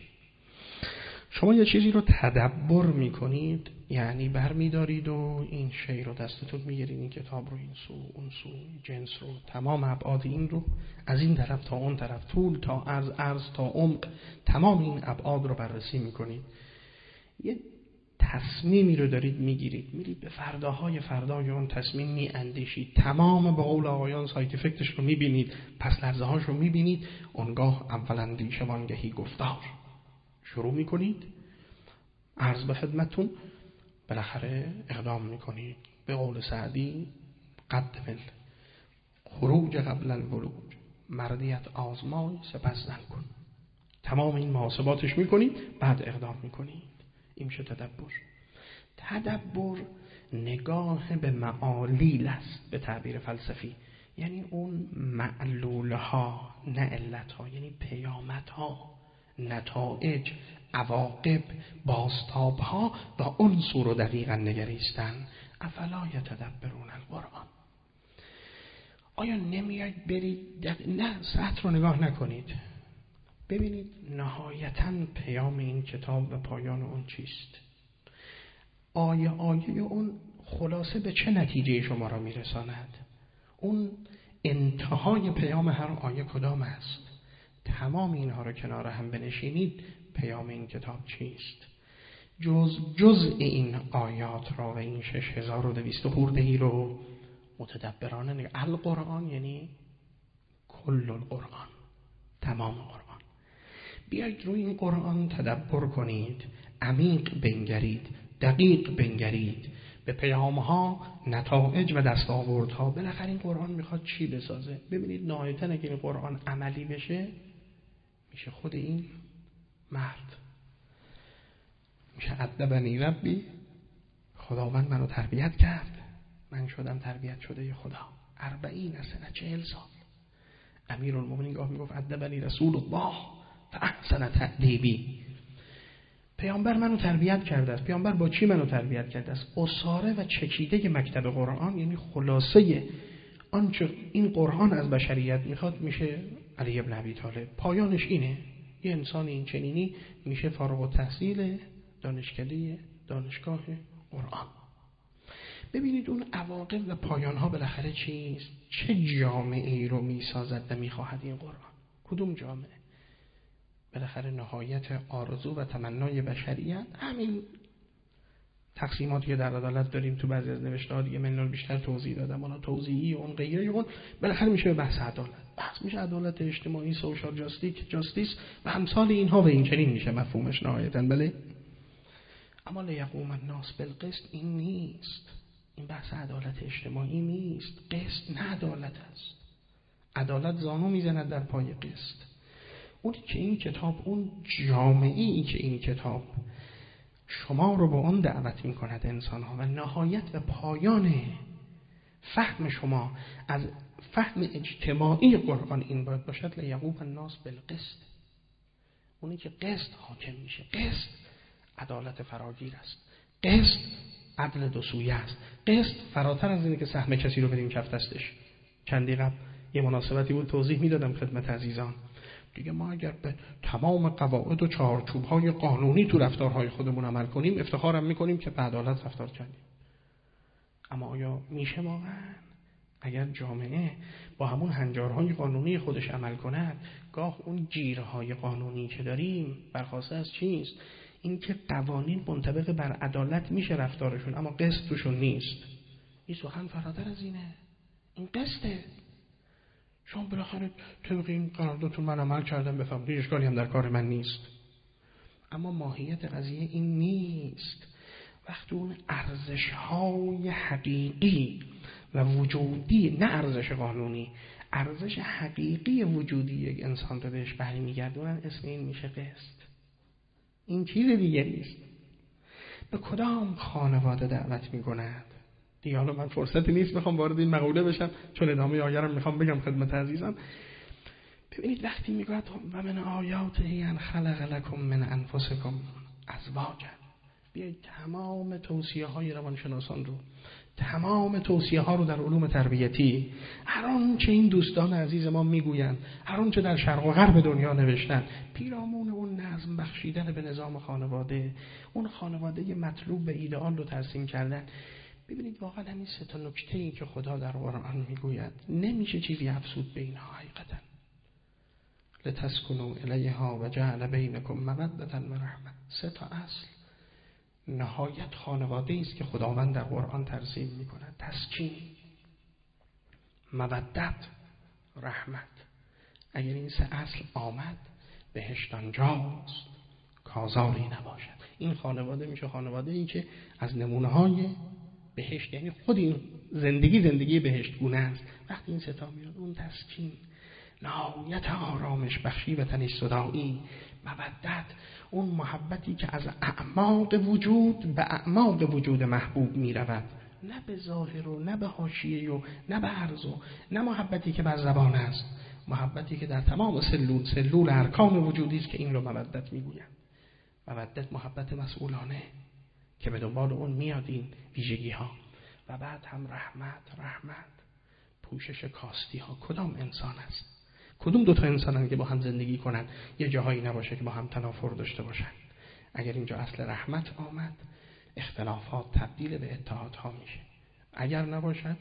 شما یه چیزی رو تدبر میکنید، یعنی بر میدارید و این شی رو دستتون میگیرید، این کتاب رو، این سو اون سو، جنس رو، تمام ابعاد این رو، از این طرف تا اون طرف، طول تا عرض، عرض تا عمق، تمام این ابعاد رو بررسی میکنید. یه تصمیمی رو دارید میگیرید، میرید به فرداهای فردای اون تصمیم میاندیشید، تمام به قول آقایان سایت افکتش رو میبینید، پس لرزه هاش رو میبینید، اونگاه اول اندیشه وانگهی گفتار شروع میکنید، عرض به خدمتون، بالاخره اقدام میکنید. به قول سعدی قدم خروج قبل الولوج، مردیت آزمای سپس زن کن. تمام این محاسباتش میکنید، بعد اقدام میکنید. این میشه تدبر. تدبر نگاه به معالیل است به تعبیر فلسفی، یعنی اون معلولها نه علتها، یعنی پیامدها، نتایج، عواقب، بازتابها و عنصر رو دقیقا نگریستن. افلا یتدبرون القرآن. آیا نمیاید برید دق... نه سطر رو نگاه نکنید، ببینید نهایتاً پیام این کتاب و پایان اون چیست. آیه آیه اون خلاصه به چه نتیجه شما را میرساند؟ اون انتهای پیام هر آیه کدام است؟ تمام اینها را کنار هم بنشینید، پیام این کتاب چیست؟ جز جزء این آیات را و این شش هزار و دویست خورده‌ای رو متدبرانه نگاه. القرآن یعنی کل القرآن، تمام قرآن. بیایید روی این قرآن تدبر کنید، عمیق بنگرید، دقیق بنگرید به پیام‌ها، نتایج و دستاوردها. بالاخره این قرآن میخواد چی بسازه؟ ببینید نهایتاً اگه این قرآن عملی بشه، میشه خود این مرد، میشه ادبنی ربی، خداوند منو تربیت کرد، من شدم تربیت شده خدا. اربعین سنه، چهل سال. امیرالمومنین گاه میگفت ادبنی رسول الله فاحسن تأدیبی. پیامبر منو تربیت کرده است. پیامبر با چی منو تربیت کرده است؟ اساره و چکیده مکتب قرآن، یعنی خلاصه آنچه این قرآن از بشریت میخواد، میشه علی ابن ابی طالب. پایانش اینه، یه انسان این چنینی میشه فارغ التحصیل دانشکده دانشگاه قرآن. ببینید اون عواقب و پایانها بالاخره چیست؟ چه جامعه ای رو میسازد و میخواهد این قرآن؟ کدوم جامعه؟ بالاخره نهایت آرزو و تمنای بشریت همین تقسیماتی که در عدالت داریم. تو بعضی از نوشته‌ها دیگه من بیشتر توضیح دادم، اون توضیحی اون غیره اون بالاخره میشه به بحث عدالت. بحث میشه عدالت اجتماعی، سوشال جاستیس جاستیس و امثال اینها و این چنین میشه مفهومش نهایتاً. بله، اما لیقوم الناس بالقسط این نیست. این بحث عدالت اجتماعی نیست. قسط نه عدالت است. عدالت زانو میزند در پای قسط. اونی که این کتاب، اون جامعه‌ای که این کتاب شما رو به اون دعوت می‌کند انسان‌ها، و نهایت و پایان فهم شما از فهم اجتماعی قرآن این باید باشد لیقوم الناس بالقسط. اونی که قسط حاکم میشه. قسط عدالت فراگیر است. قسط عدل دو سویه است. قسط فراتر از اینه که سهم کسی رو بدیم کف دستش. چندی قبل یه مناسبتی بود توضیح میدادم خدمت عزیزان. دیگه ما اگر به تمام قواعد و چارچوب‌های قانونی تو رفتارهای خودمون عمل کنیم، افتخارم میکنیم که به عدالت رفتار کردیم. اما آیا میشه واقعا؟ اگر جامعه با همون هنجارهای قانونی خودش عمل کند، گاه اون گیرهای قانونی که داریم برخواسته از چیست؟ این که قوانین منطبق بر عدالت میشه رفتارشون، اما قسط توشون نیست. این سخن فراتر از اینه. این قسطه. شما بالاخره طبق این قراردادتون من عمل کردم، بفهمید هیچ اشکالی هم در کار من نیست. اما ماهیت قضیه این نیست. وقتی اون ارزش‌های حقیقی و وجودی، نه ارزش قانونی، ارزش حقیقی وجودی یک انسان رو بهش برمیگردونن، اسم این میشه قسط. این چیز دیگه نیست. به کدام خانواده دعوت میکند؟ دیگه حالا من فرصتی نیست بخوام وارد این مقوله بشم، چون ادامه آیه رو میخوام بگم خدمت عزیزان. ببینید وقتی میگوید و من آیاته ان خلق لکم من انفسکم ازواجا، بیایید تمام توصیه های روانشناسان رو، تمام توصیه ها رو در علوم تربیتی، هر آنچه این دوستان عزیز ما میگویند، هر آنچه در شرق و غرب دنیا نوشتن، پیرامون اون نظم بخشیدن به نظام خانواده، اون خانواده مطلوب و ایدئال رو ترسیم کردن. ببینید واقعا همین سه تا نکته‌ای که خدا در قرآن میگوید، نمیشه چیزی افزود به اینها حقیقتا. لتسکنوا الیها و جعل بینکم مودة و رحمة. سه تا اصل. نهایت خانواده است که خداوند در قرآن ترسیم میکند. تسکین، مودت، رحمت. اگر این سه اصل آمد، بهشت آنجاست کازاری نباشد. این خانواده میشه خانواده ای که از نمونه های بهشت، یعنی خود این زندگی زندگی بهشت گونه است. وقتی این ستا میاد، اون تسکین، نهایت آرامش بخشی و تنش صدایی، مودت، اون محبتی که از اعماق وجود به اعماق وجود محبوب می رود، نه به ظاهر و نه به حاشیه و نه به عرض و نه محبتی که بر زبان است، محبتی که در تمام سلول سلول ارکان وجودی است که این رو مودت میگویند. مودت محبت مسئولانه که به دنبال اون میاد این ویژگی ها. و بعد هم رحمت، رحمت پوشش کاستی ها. کدام انسان است؟ کدوم دو تا انسانن که با هم زندگی کنن یه جاهایی نباشه که با هم تنافر داشته باشن؟ اگر اینجا اصل رحمت آمد، اختلافات تبدیل به اتحادها میشه. اگر نباشد،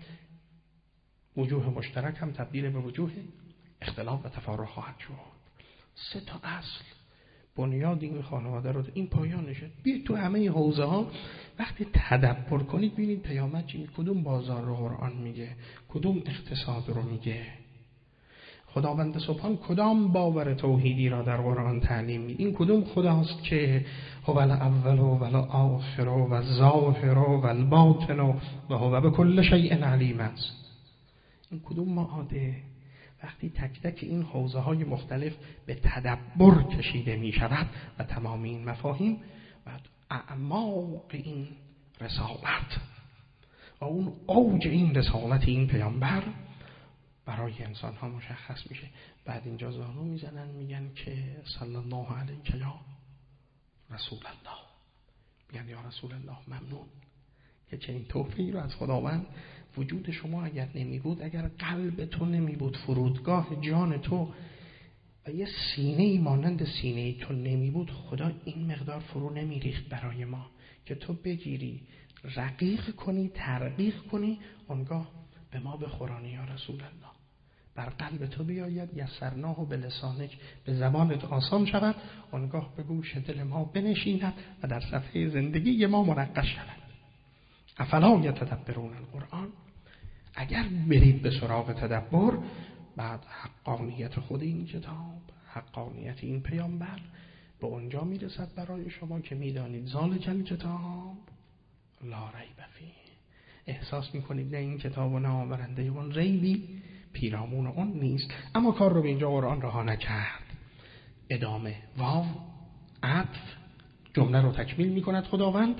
وجوه مشترک هم تبدیل به وجوه اختلاف و تفارق خواهد شد. سه تا اصل بنیاد این خانواده رو، این پایانشه. بیاید تو همه حوزه ها وقتی تدبر کنید ببینید پیامد چی میگه، کدوم بازار رو قرآن میگه، کدوم اقتصاد رو میگه. خداوند سبحان کدام باور توحیدی را در قرآن تعلیم میده. این کدوم خداست که هو الاول و الاخر و الظاهر و الباطن و هو بكل شیء علیم است. این کدوم معاده؟ وقتی تک تک این حوزه های مختلف به تدبر کشیده می شود و تمام این مفاهیم و اعماق این رسالت و اون اوج این رسالت این پیامبر برای انسان ها مشخص میشه. بعد اینجا زانو میزنن میگن که صلی الله علیه یا رسول الله، میگن یا رسول الله ممنون که چنین تحفه‌ای رو از خداوند. وجود شما اگر نمی بود، اگر قلب تو نمی بود فرودگاه جان تو و یه سینه ای مانند سینه تو نمی بود، خدا این مقدار فرو نمی ریخت برای ما که تو بگیری رقیق کنی، ترقیق کنی، آنگاه به ما بخورانی یا رسول الله. بر قلب تو بیاید یسرناه و به لسانک، به زبانت آسان شود، آنگاه به گوش دل ما بنشیند و در صفحه زندگی ما منقش شود. افلا یتدبرون القرآن، اگر برید به سراغ تدبر، بعد حقانیت خود این کتاب، حقانیت این پیامبر به اونجا میرسد برای شما که میدانید ذالک الکتاب لا ریب فیه. احساس میکنید نه این کتاب و نه آورنده اون ریبی پیرامون اون نیست. اما کار رو به اینجا قرآن رها نکرد. ادامه واو عطف جمله رو تکمیل میکند خداوند.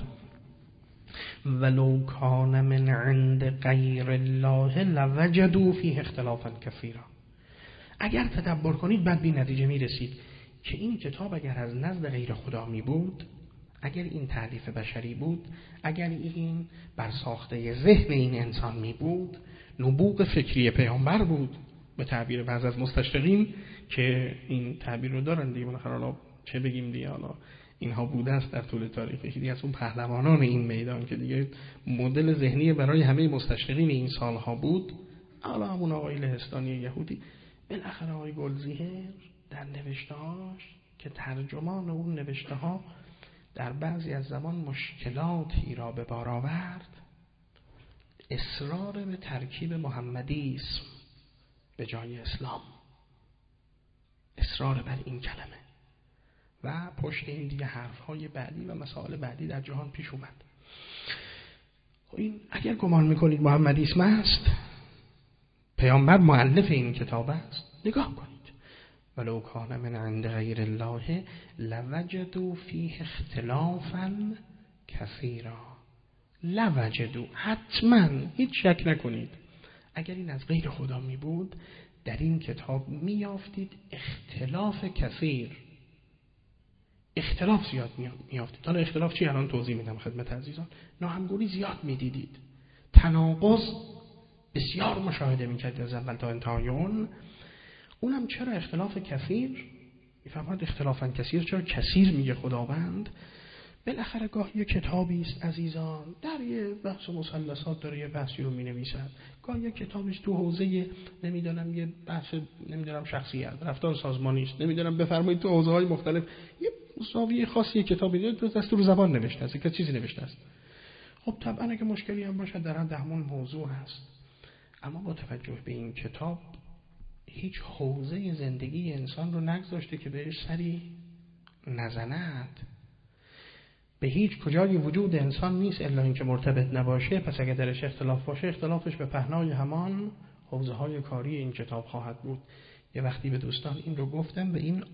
ولو کان من عند غیر الله لوجدوا فیه اختلافا کثیرا. اگر تدبر کنید بعد به نتیجه میرسید که این کتاب اگر از نزد غیر خدا می بود، اگر این تألیف بشری بود، اگر این بر ساخته ذهن این انسان می بود، نبوغ فکری پیامبر بود، به تعبیر بعض از مستشرقین که این تعبیر رو دارن دیگه، بالاخره حالا چه بگیم دیگه، حالا اینها بوده است در طول تاریخ، یکی از اون پهلوانان این میدان که دیگه مدل ذهنی برای همه مستشرقین این سالها بود. حالا همون آقای لهستانی یهودی، بالاخره آقای گلزیهر در نوشته‌هاش که ترجمان اون نوشته‌ها در بعضی از زمان مشکلاتی را به بار آورد، اصرار به ترکیب محمدیسم به جای اسلام، اصرار بر این کلمه و پشت این دیگه حرف‌های بعدی و مسائل بعدی در جهان پیش اومد. این اگر گمان میکنید محمدیسم است، پیامبر مؤلف این کتاب است، نگاه کنید. ولو کان من عند غیر الله لوجدوا فیه اختلافا کثیرا. لوجدوا، حتما هیچ شک نکنید، اگر این از غیر خدا می بود در این کتاب می یافتید اختلاف کثیر، اختلاف زیاد می یافتید. حالا اختلاف چی الان توضیح میدم خدمت عزیزان. ناهمگونی زیاد می دیدید، تناقض بسیار مشاهده می کردید از اول تا انتهای اون. اونم چرا اختلاف کثیر؟ میفهمد اختلافاً کثیر چرا کثیر میگه خداوند؟ بالاخره گاه یه کتابی است عزیزان در یه بحث و مثلثات داره یه بحثی رو مینویسد، گاه یه کتابی است تو حوزه نمیدونم یه بحث نمیدونم شخصیت رفتار سازمانی است، نمیدونم بفرمایید تو حوزه های مختلف یه زاویه خاصی یه کتابی داره تو دستور زبان نوشته است، که چیزی نوشته است. خب طبعا اگه مشکلی هم باشه در حد همون موضوع هست. اما با توجه به این کتاب هیچ حوزه زندگی انسان رو نگذاشته که بهش سری نزند. به هیچ کجای وجود انسان نیست الا اینکه مرتبط نباشه. پس اگر درش اختلاف باشه، اختلافش به پهنای همان حوزه های کاری این کتاب خواهد بود. یه وقتی به دوستان این رو گفتم و این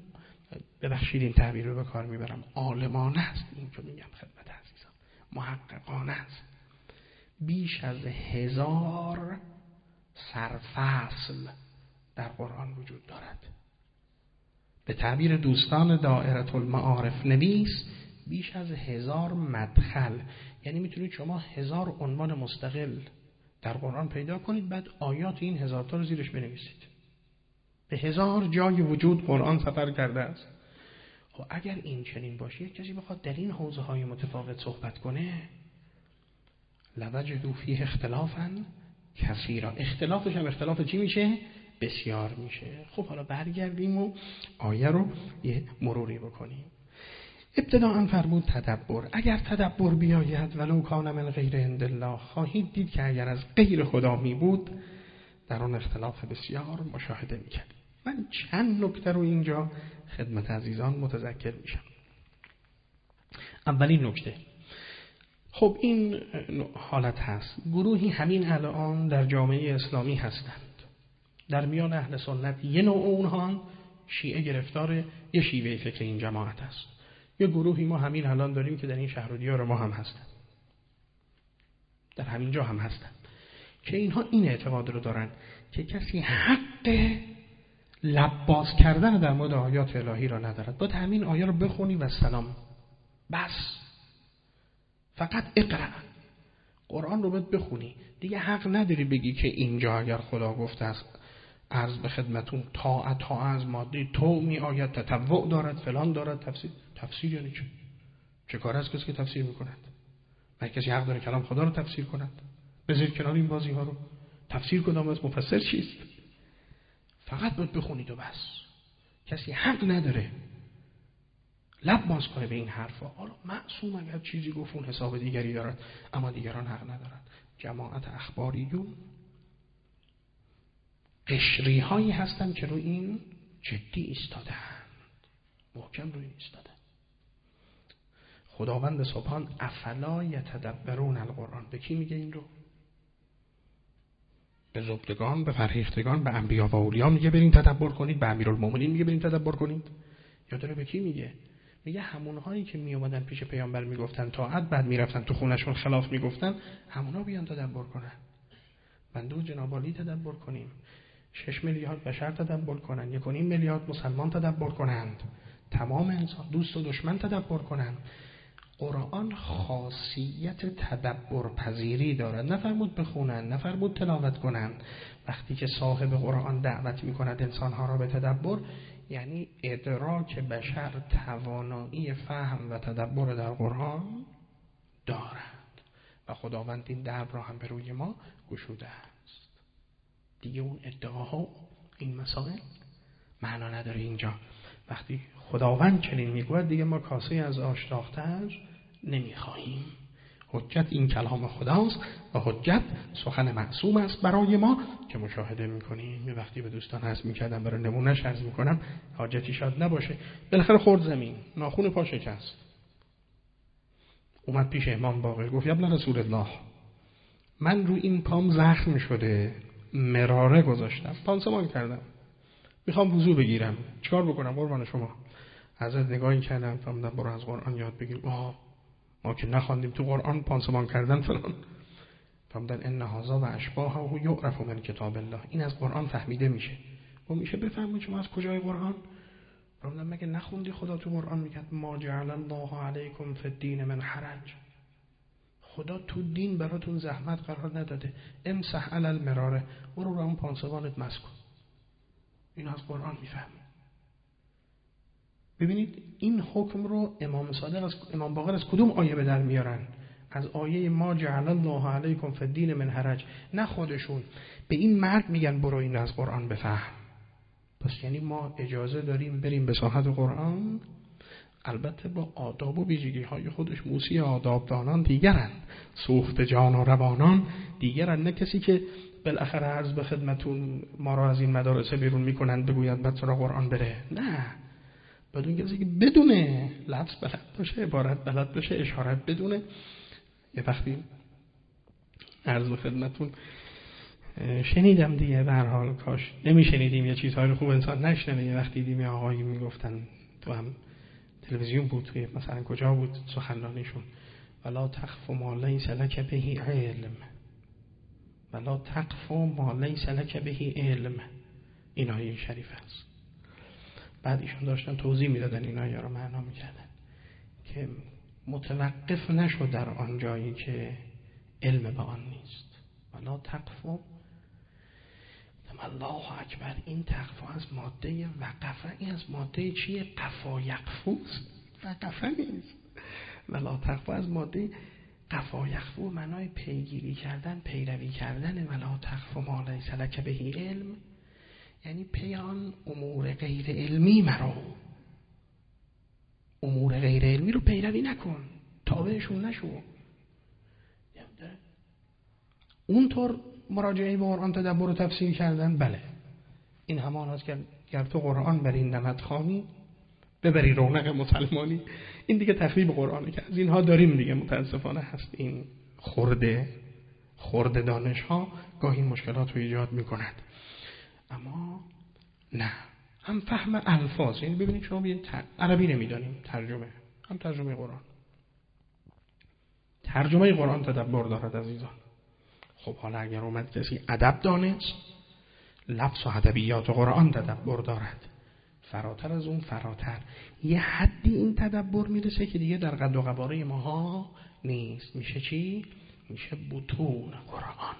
ببخشید این تعبیر رو به کار میبرم، عالمانه است این که میگم خدمت عزیزان، محققانه است. بیش از هزار سرفصل در قرآن وجود دارد. به تعبیر دوستان دائره المعارف نویس، بیش از هزار مدخل، یعنی میتونید شما هزار عنوان مستقل در قرآن پیدا کنید، بعد آیات این هزار تا رو زیرش بنویسید. به هزار جای وجود قرآن سفر کرده است. خب اگر این چنین باشه، کسی بخواد در این حوزه های متفاوت صحبت کنه، لوجدوا فیه اختلافا کثیرا، اختلافش هم اختلاف چی میشه؟ بسیار میشه. خب حالا برگردیم و آیه رو یه مروری بکنیم. ابتداءً فرمود تدبر. اگر تدبر بیاید ولو کان من غیر عند الله، خواهید دید که اگر از غیر خدا می بود در اون اختلاف بسیار مشاهده میکرد. من چند نکته رو اینجا خدمت عزیزان متذکر میشم. اولین نکته، خب این حالت هست، گروهی همین الان در جامعه اسلامی هستند، در میان اهل سنت یه نوع اونها شیعه گرفتار یه شیوه فکر این جماعت است. یه گروهی ما همین الان داریم که در این شهر و دیار ما هم هستن، در همین جا هم هستن، که اینها این اعتقاد رو دارن که کسی حق لب باز کردن در مورد آیات الهی را ندارد. باید همین آیه رو بخونی و سلام، بس، فقط اقرأ، قرآن رو باید بخونی، دیگه حق نداری بگی که اینجا اگر خدا گفته است عرض به خدمتون تا تا از ماده تو می آید، تطوع دارد، فلان دارد، تفسیر. تفسیر یعنی چه؟ چه کار است کسی که تفسیر میکند؟ مگه کسی حق داره کلام خدا رو تفسیر کند؟ بذارید کنار این بازی ها رو. تفسیر کدام است؟ مفسر چیست؟ فقط باید بخونید و بس. کسی حق نداره لب باز کنه به این حرفا. حالا معصوم اگر چیزی گفت اون حساب دیگری دارد، اما دیگران حق ندارند. جماعت اخباریون قشری هایی هستند که رو این جدی ایستادند، محکم رو این ایستادند. خداوند سبحان افلا یتدبرون القرآن، به کی میگه این رو؟ به زبدگان، به فرهیختگان، به انبیا و اولیا میگه برین تدبر کنید، به امیرالمومنین میگه برین تدبر کنید، یا داره به کی میگه؟ میگه همونهایی که میومدن پیش پیامبر میگفتن طاعت، بعد میرفتن تو خونشون خلاف میگفتن، همونا بیان تدبر کنن. بنده و جناب عالی تدبر کنیم، شش میلیارد بشر تدبر کنن، یک و نیم میلیارد مسلمان تدبر کنند، تمام انسان دوست و دشمن تدبر کنند. قرآن خاصیت تدبر پذیری دارد. نفرمود بخونن، نفرمود تلاوت کنن. وقتی که صاحب قرآن دعوت میکند انسانها را به تدبر، یعنی ادراک بشر توانایی فهم و تدبر در قرآن دارد و خداوند این درب را هم به روی ما گشوده است. دیگه اون ادعاها، این مسائل معنا نداره اینجا. وقتی خداوند چنین میگوید دیگه ما کاسه از آشتاختر نمیخواهیم. حجت این کلام خداست و حجت سخن معصوم است برای ما که مشاهده میکنیم. یه وقتی به دوستان عرض میکردم، برای نمونهش عرض میکنم، حاجتی شاید نباشه، بالاخره خورد زمین، ناخون پا شکست، اومد پیش امام باقر گفت ابن رسول الله، من رو این پام زخم شده، مراره گذاشتم، پانسمان کردم، میخوام وضو بگیرم، چیکار بکنم قربان شما؟ حضرت نگاهی کردم، فهمیدم برو از قرآن یاد بگیر. آه ما که نخواندیم تو قرآن پانسمان کردن فلان. فهمیدن ان هذا و اشباهه یعرف من کتاب الله، این از قرآن فهمیده میشه. و میشه بفهمید شما از کجای قرآن؟ فهمیدن مگه نخوندی خدا تو قرآن میگه ما جعل الله علیکم فی الدین من حرج، خدا تو دین براتون زحمت قرار نداده، امسح علی المراره، برو رو اون پانسمانت مسح کن. این از قرآن میفهمید. ببینید این حکم رو امام صادق از امام باقر از کدوم آیه به در میارن؟ از آیه ما جعل الله علیکم فی الدین من حرج. نه خودشون به این مرد میگن برو این از قرآن بفهم. پس یعنی ما اجازه داریم بریم به ساحت قرآن، البته با آداب و ویژگی های خودش. موسی آدابدانان دیگرن، سوخت جان و روانان دیگرن، نه کسی که بالاخره عرض به خدمتون ما را از این مدارس بیرون میکنن بگوید بعد سراغ قرآن بره. نه، بدون کسی که بدونه، لفظ بلد باشه، عبارت بلد باشه، اشارت بدونه. یه وقتی عرض به خدمتون شنیدم دیگه، به هر حال کاش نمیشنیدیم، یه چیزهای خوب انسان نشنوه. یه وقتی دیدیم یه آقایی میگفتن تو هم تلویزیون بود، توی مثلا کجا بود سخنرانیشون، ولا تخف ما لیس لک به علم، ولا تقف ما لیس لک به علم. این آیه شریف است. بعد ایشون داشتن توضیح میدادن این آیه رو معنا میکردن که متوقف نشو در آن جایی که علم به آن نیست. ولا تقف الله اکبر. این تقف از ماده وقفه، این از ماده چیه؟ قفا یقفوست، وقفه نیست. ولا تقف از ماده قفا یقفو، معنای پیگیری کردن، پیروی کردن. ولا تقف ما لیس لک به علم، یعنی پیان امور غیر علمی مرو، امور غیر علمی رو پیروی نکن، تابعشون نشو. اونطور مراجعه به قرآن تدبر و تفسیر کردن، بله این همان است که گر تو قرآن بری نمد خوانی ببری رونق مسلمانی. این دیگه تخریب قرآنه که از اینها داریم دیگه، متاسفانه هست. این خورده خورده دانش ها گاهی مشکلات رو ایجاد می کند. اما نه، هم فهم الفاظ، یعنی ببینید شما بیاید تر... عربی نمیدانیم، ترجمه هم ترجمه قرآن، ترجمه قرآن تدبر دارد عزیزان. خب حالا اگر اومد کسی ادب دانست، لفظ و ادبیات قرآن تدبر دارد، فراتر از اون فراتر یه حدی این تدبر میرسه که دیگه در قد و قواره ماها نیست. میشه چی؟ میشه بطون قرآن.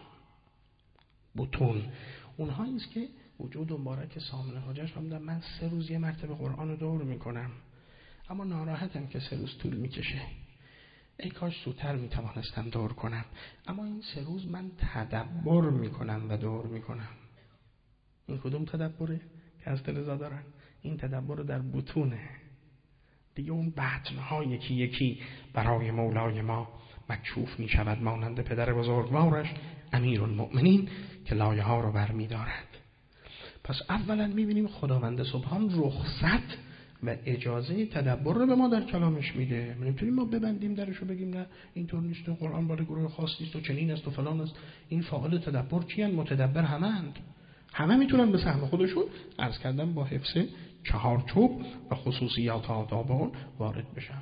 بطون اونهایی است که وجود مبارک سامن حجاج هم دارم. من سه روز یه مرتبه قرآن رو دور میکنم، اما ناراحتم که سه روز طول میکشه. ای کاش زودتر میتوانستم دور کنم. اما این سه روز من تدبر میکنم و دور میکنم. این کدوم تدبره که از دلزا دارن؟ این تدبر در بطونه دیگه. اون بطنها یکی یکی برای مولای ما مکشوف میشود، مانند پدر بزرگوارش امیرالمؤمنین که لایه ها رو بر میدارد. پس اولا میبینیم خداوند سبحان رخصت و اجازه تدبر رو به ما در کلامش میده. نمیتونیم ما ببندیم درشو بگیم نه اینطور نیست، قرآن برای گروه خاص نیست و چنین است و فلان است. این فاعل تدبر چیان؟ متدبر همند، همه میتونن به سهم خودشون عرض کردن با حفظ چهار چوب و خصوصیات آداب وارد بشن.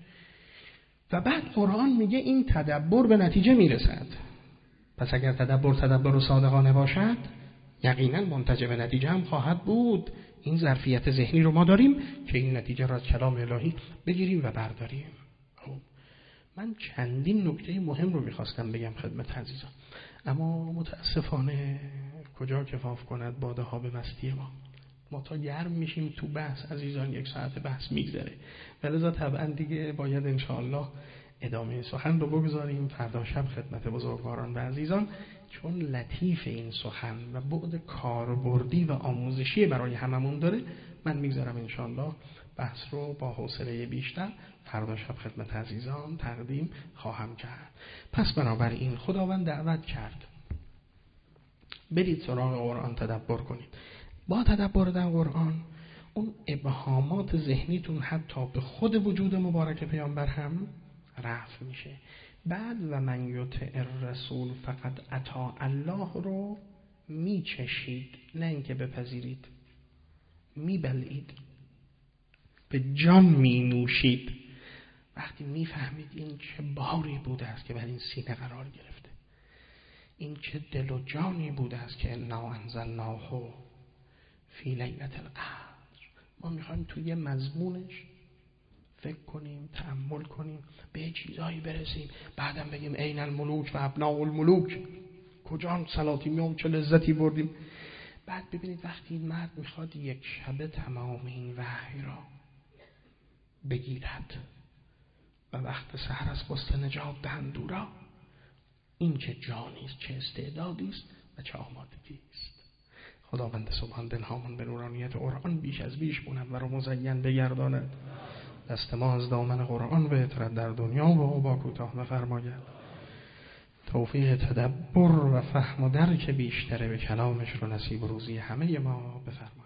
و بعد قرآن میگه این تدبر به نتیجه میرسد. پس اگر تدبر تدبر صادقانه باشد، یقینا منتج به نتیجه هم خواهد بود. این ظرفیت ذهنی رو ما داریم که این نتیجه را از کلام الهی بگیریم و برداریم. خب من چندین نکته مهم رو میخواستم بگم خدمت عزیزان، اما متاسفانه کجا کفاف کند باده ها به مستی ما. ما تا گرم میشیم تو بحث عزیزان، یک ساعت بحث میگذره، ولذا طبعا دیگه باید انشاءالله ادامه سخن رو بگذاریم فردا شب خدمت بزرگواران و عزیزان، چون لطیف این سخن و بعد کاربردی و آموزشی برای هممون داره. من میگذارم انشاءالله بحث رو با حوصله بیشتر فردا شب خدمت عزیزان تقدیم خواهم کرد. پس بنابراین خداوند دعوت کرد برید سراغ قرآن تدبر کنید. با تدبر در قرآن اون ابهامات ذهنیتون حتی به خود وجود مبارک پیامبر هم رفع میشه. بعد و من یطع الرسول فقط اطاع الله رو میچشید، نه اینکه بپذیرید، میبلعید، به جان مینوشید. وقتی میفهمید این چه باری بوده است که بر این سینه قرار گرفته، این چه دل و جانی بوده است که انا انزلناه فی لیلة القدر. ما میخوایم توی مضمونش فکر کنیم، تأمل کنیم، به چیزایی برسیم، بعدم بگیم این الملوک و ابناء الملوک، کجا سلاطینیوم چه لذتی بردیم. بعد ببینید وقتی این مرد میخواد یک شبه تمام این وحی را بگیرد و وقت سحر از قصد نجات دهند او را، این چه جانی است، چه استعدادی است و چه آمادگی است. خداوند سبحان دلهامون به نورانیت قرآن بیش از بیش منور و مزین بگرداند. دست ما از دامن قرآن به اطرد در دنیا و عقبا کوتاه مفرماید. توفیق تدبر و فهم و درک بیشتر به کلامش رو نصیب و روزی همه ما بفرماید.